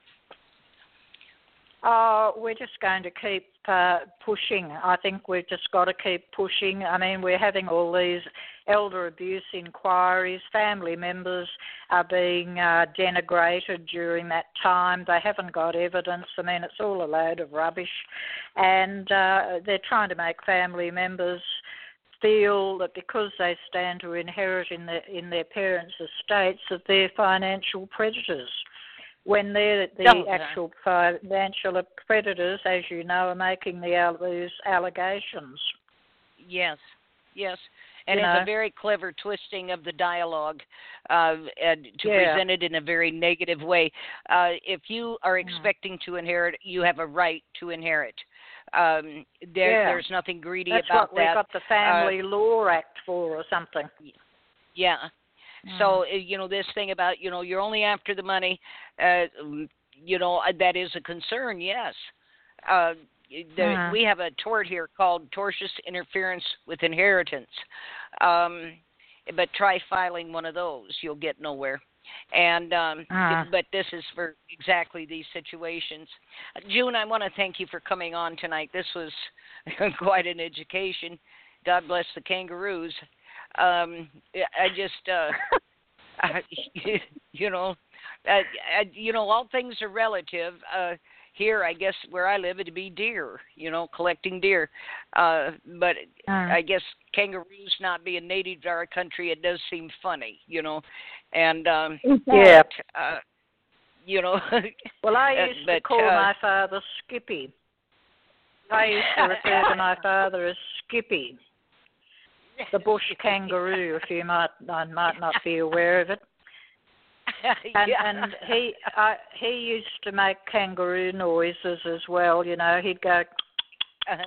Speaker 3: Oh, we're just going to keep uh, pushing. I think we've just got to keep pushing. I mean, we're having all these elder abuse inquiries. Family members are being uh, denigrated during that time. They haven't got evidence. I mean, it's all a load of rubbish. And uh, they're trying to make family members feel that because they stand to inherit in, the, in their parents' estates that they're financial predators, when they're the
Speaker 2: oh,
Speaker 3: actual financial predators, as you know, are making the these allegations.
Speaker 2: Yes, yes. And
Speaker 3: you
Speaker 2: it's
Speaker 3: know.
Speaker 2: a very clever twisting of the dialogue uh, and to
Speaker 3: yeah.
Speaker 2: present it in a very negative way. Uh, if you are expecting to inherit, you have a right to inherit. Um, there,
Speaker 3: yeah.
Speaker 2: There's nothing greedy
Speaker 3: That's
Speaker 2: about
Speaker 3: what
Speaker 2: that.
Speaker 3: That's what we've got the Family
Speaker 2: uh,
Speaker 3: Law Act for or something.
Speaker 2: Yeah. So, you know, this thing about, you know, you're only after the money, uh, you know, that is a concern, yes. Uh, there,
Speaker 3: uh-huh.
Speaker 2: We have a tort here called tortious interference with inheritance. Um, but try filing one of those. You'll get nowhere. And um,
Speaker 3: uh-huh.
Speaker 2: But this is for exactly these situations. June, I want to thank you for coming on tonight. This was quite an education. God bless the kangaroos. Um, I just, uh, I, you know, I, I, you know, all things are relative. Uh, here, I guess, where I live, it'd be deer, you know, collecting deer. Uh, but
Speaker 3: uh.
Speaker 2: I guess kangaroos not being native to our country, it does seem funny, you know. And, um,
Speaker 3: yeah,
Speaker 2: but, uh, you know.
Speaker 3: Well, I used
Speaker 2: but,
Speaker 3: to call
Speaker 2: uh,
Speaker 3: my father Skippy. I used to refer to my father as Skippy. The bush kangaroo, if you might, I might not be aware of it. And,
Speaker 2: yeah.
Speaker 3: and he uh, he used to make kangaroo noises as well. You know, he'd go.
Speaker 2: Uh-huh.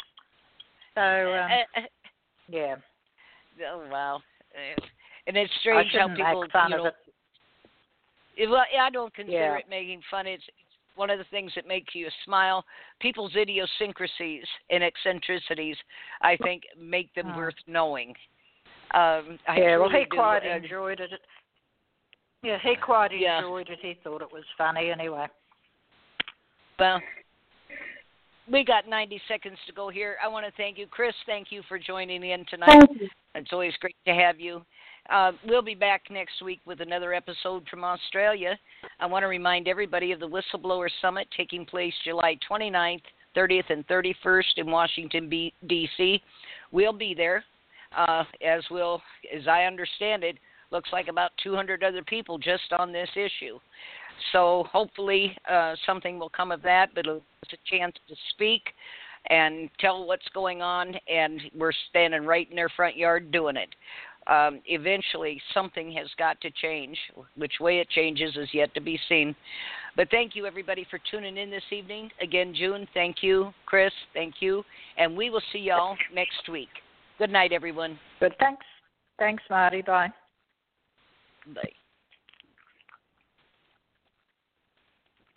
Speaker 3: So um, yeah.
Speaker 2: Oh wow! And it's strange how people,
Speaker 3: make fun
Speaker 2: you
Speaker 3: of
Speaker 2: know.
Speaker 3: It.
Speaker 2: Well, I don't consider
Speaker 3: yeah.
Speaker 2: it making fun. It's one of the things that makes you smile. People's idiosyncrasies and eccentricities, I think, make them
Speaker 3: oh.
Speaker 2: worth knowing. Um, I
Speaker 3: yeah, well, he
Speaker 2: do.
Speaker 3: quite
Speaker 2: uh,
Speaker 3: enjoyed it. Yeah, he quite
Speaker 2: yeah.
Speaker 3: enjoyed it. He thought it was funny anyway.
Speaker 2: Well, we got ninety seconds to go here. I want to thank you. Chris, thank you for joining in tonight.
Speaker 4: Thank you.
Speaker 2: It's always great to have you. Uh, we'll be back next week with another episode from Australia. I want to remind everybody of the Whistleblower Summit taking place July twenty-ninth, thirtieth, and thirty-first in Washington, D C We'll be there, uh, as will, as I understand it, looks like about two hundred other people just on this issue. So hopefully uh, something will come of that, but it's a chance to speak and tell what's going on, and we're standing right in their front yard doing it. Um, eventually, something has got to change. Which way it changes is yet to be seen. But thank you, everybody, for tuning in this evening. Again, June, thank you. Chris, thank you. And we will see y'all next week. Good night, everyone.
Speaker 3: Good, thanks. Thanks, Marty. Bye.
Speaker 2: Bye.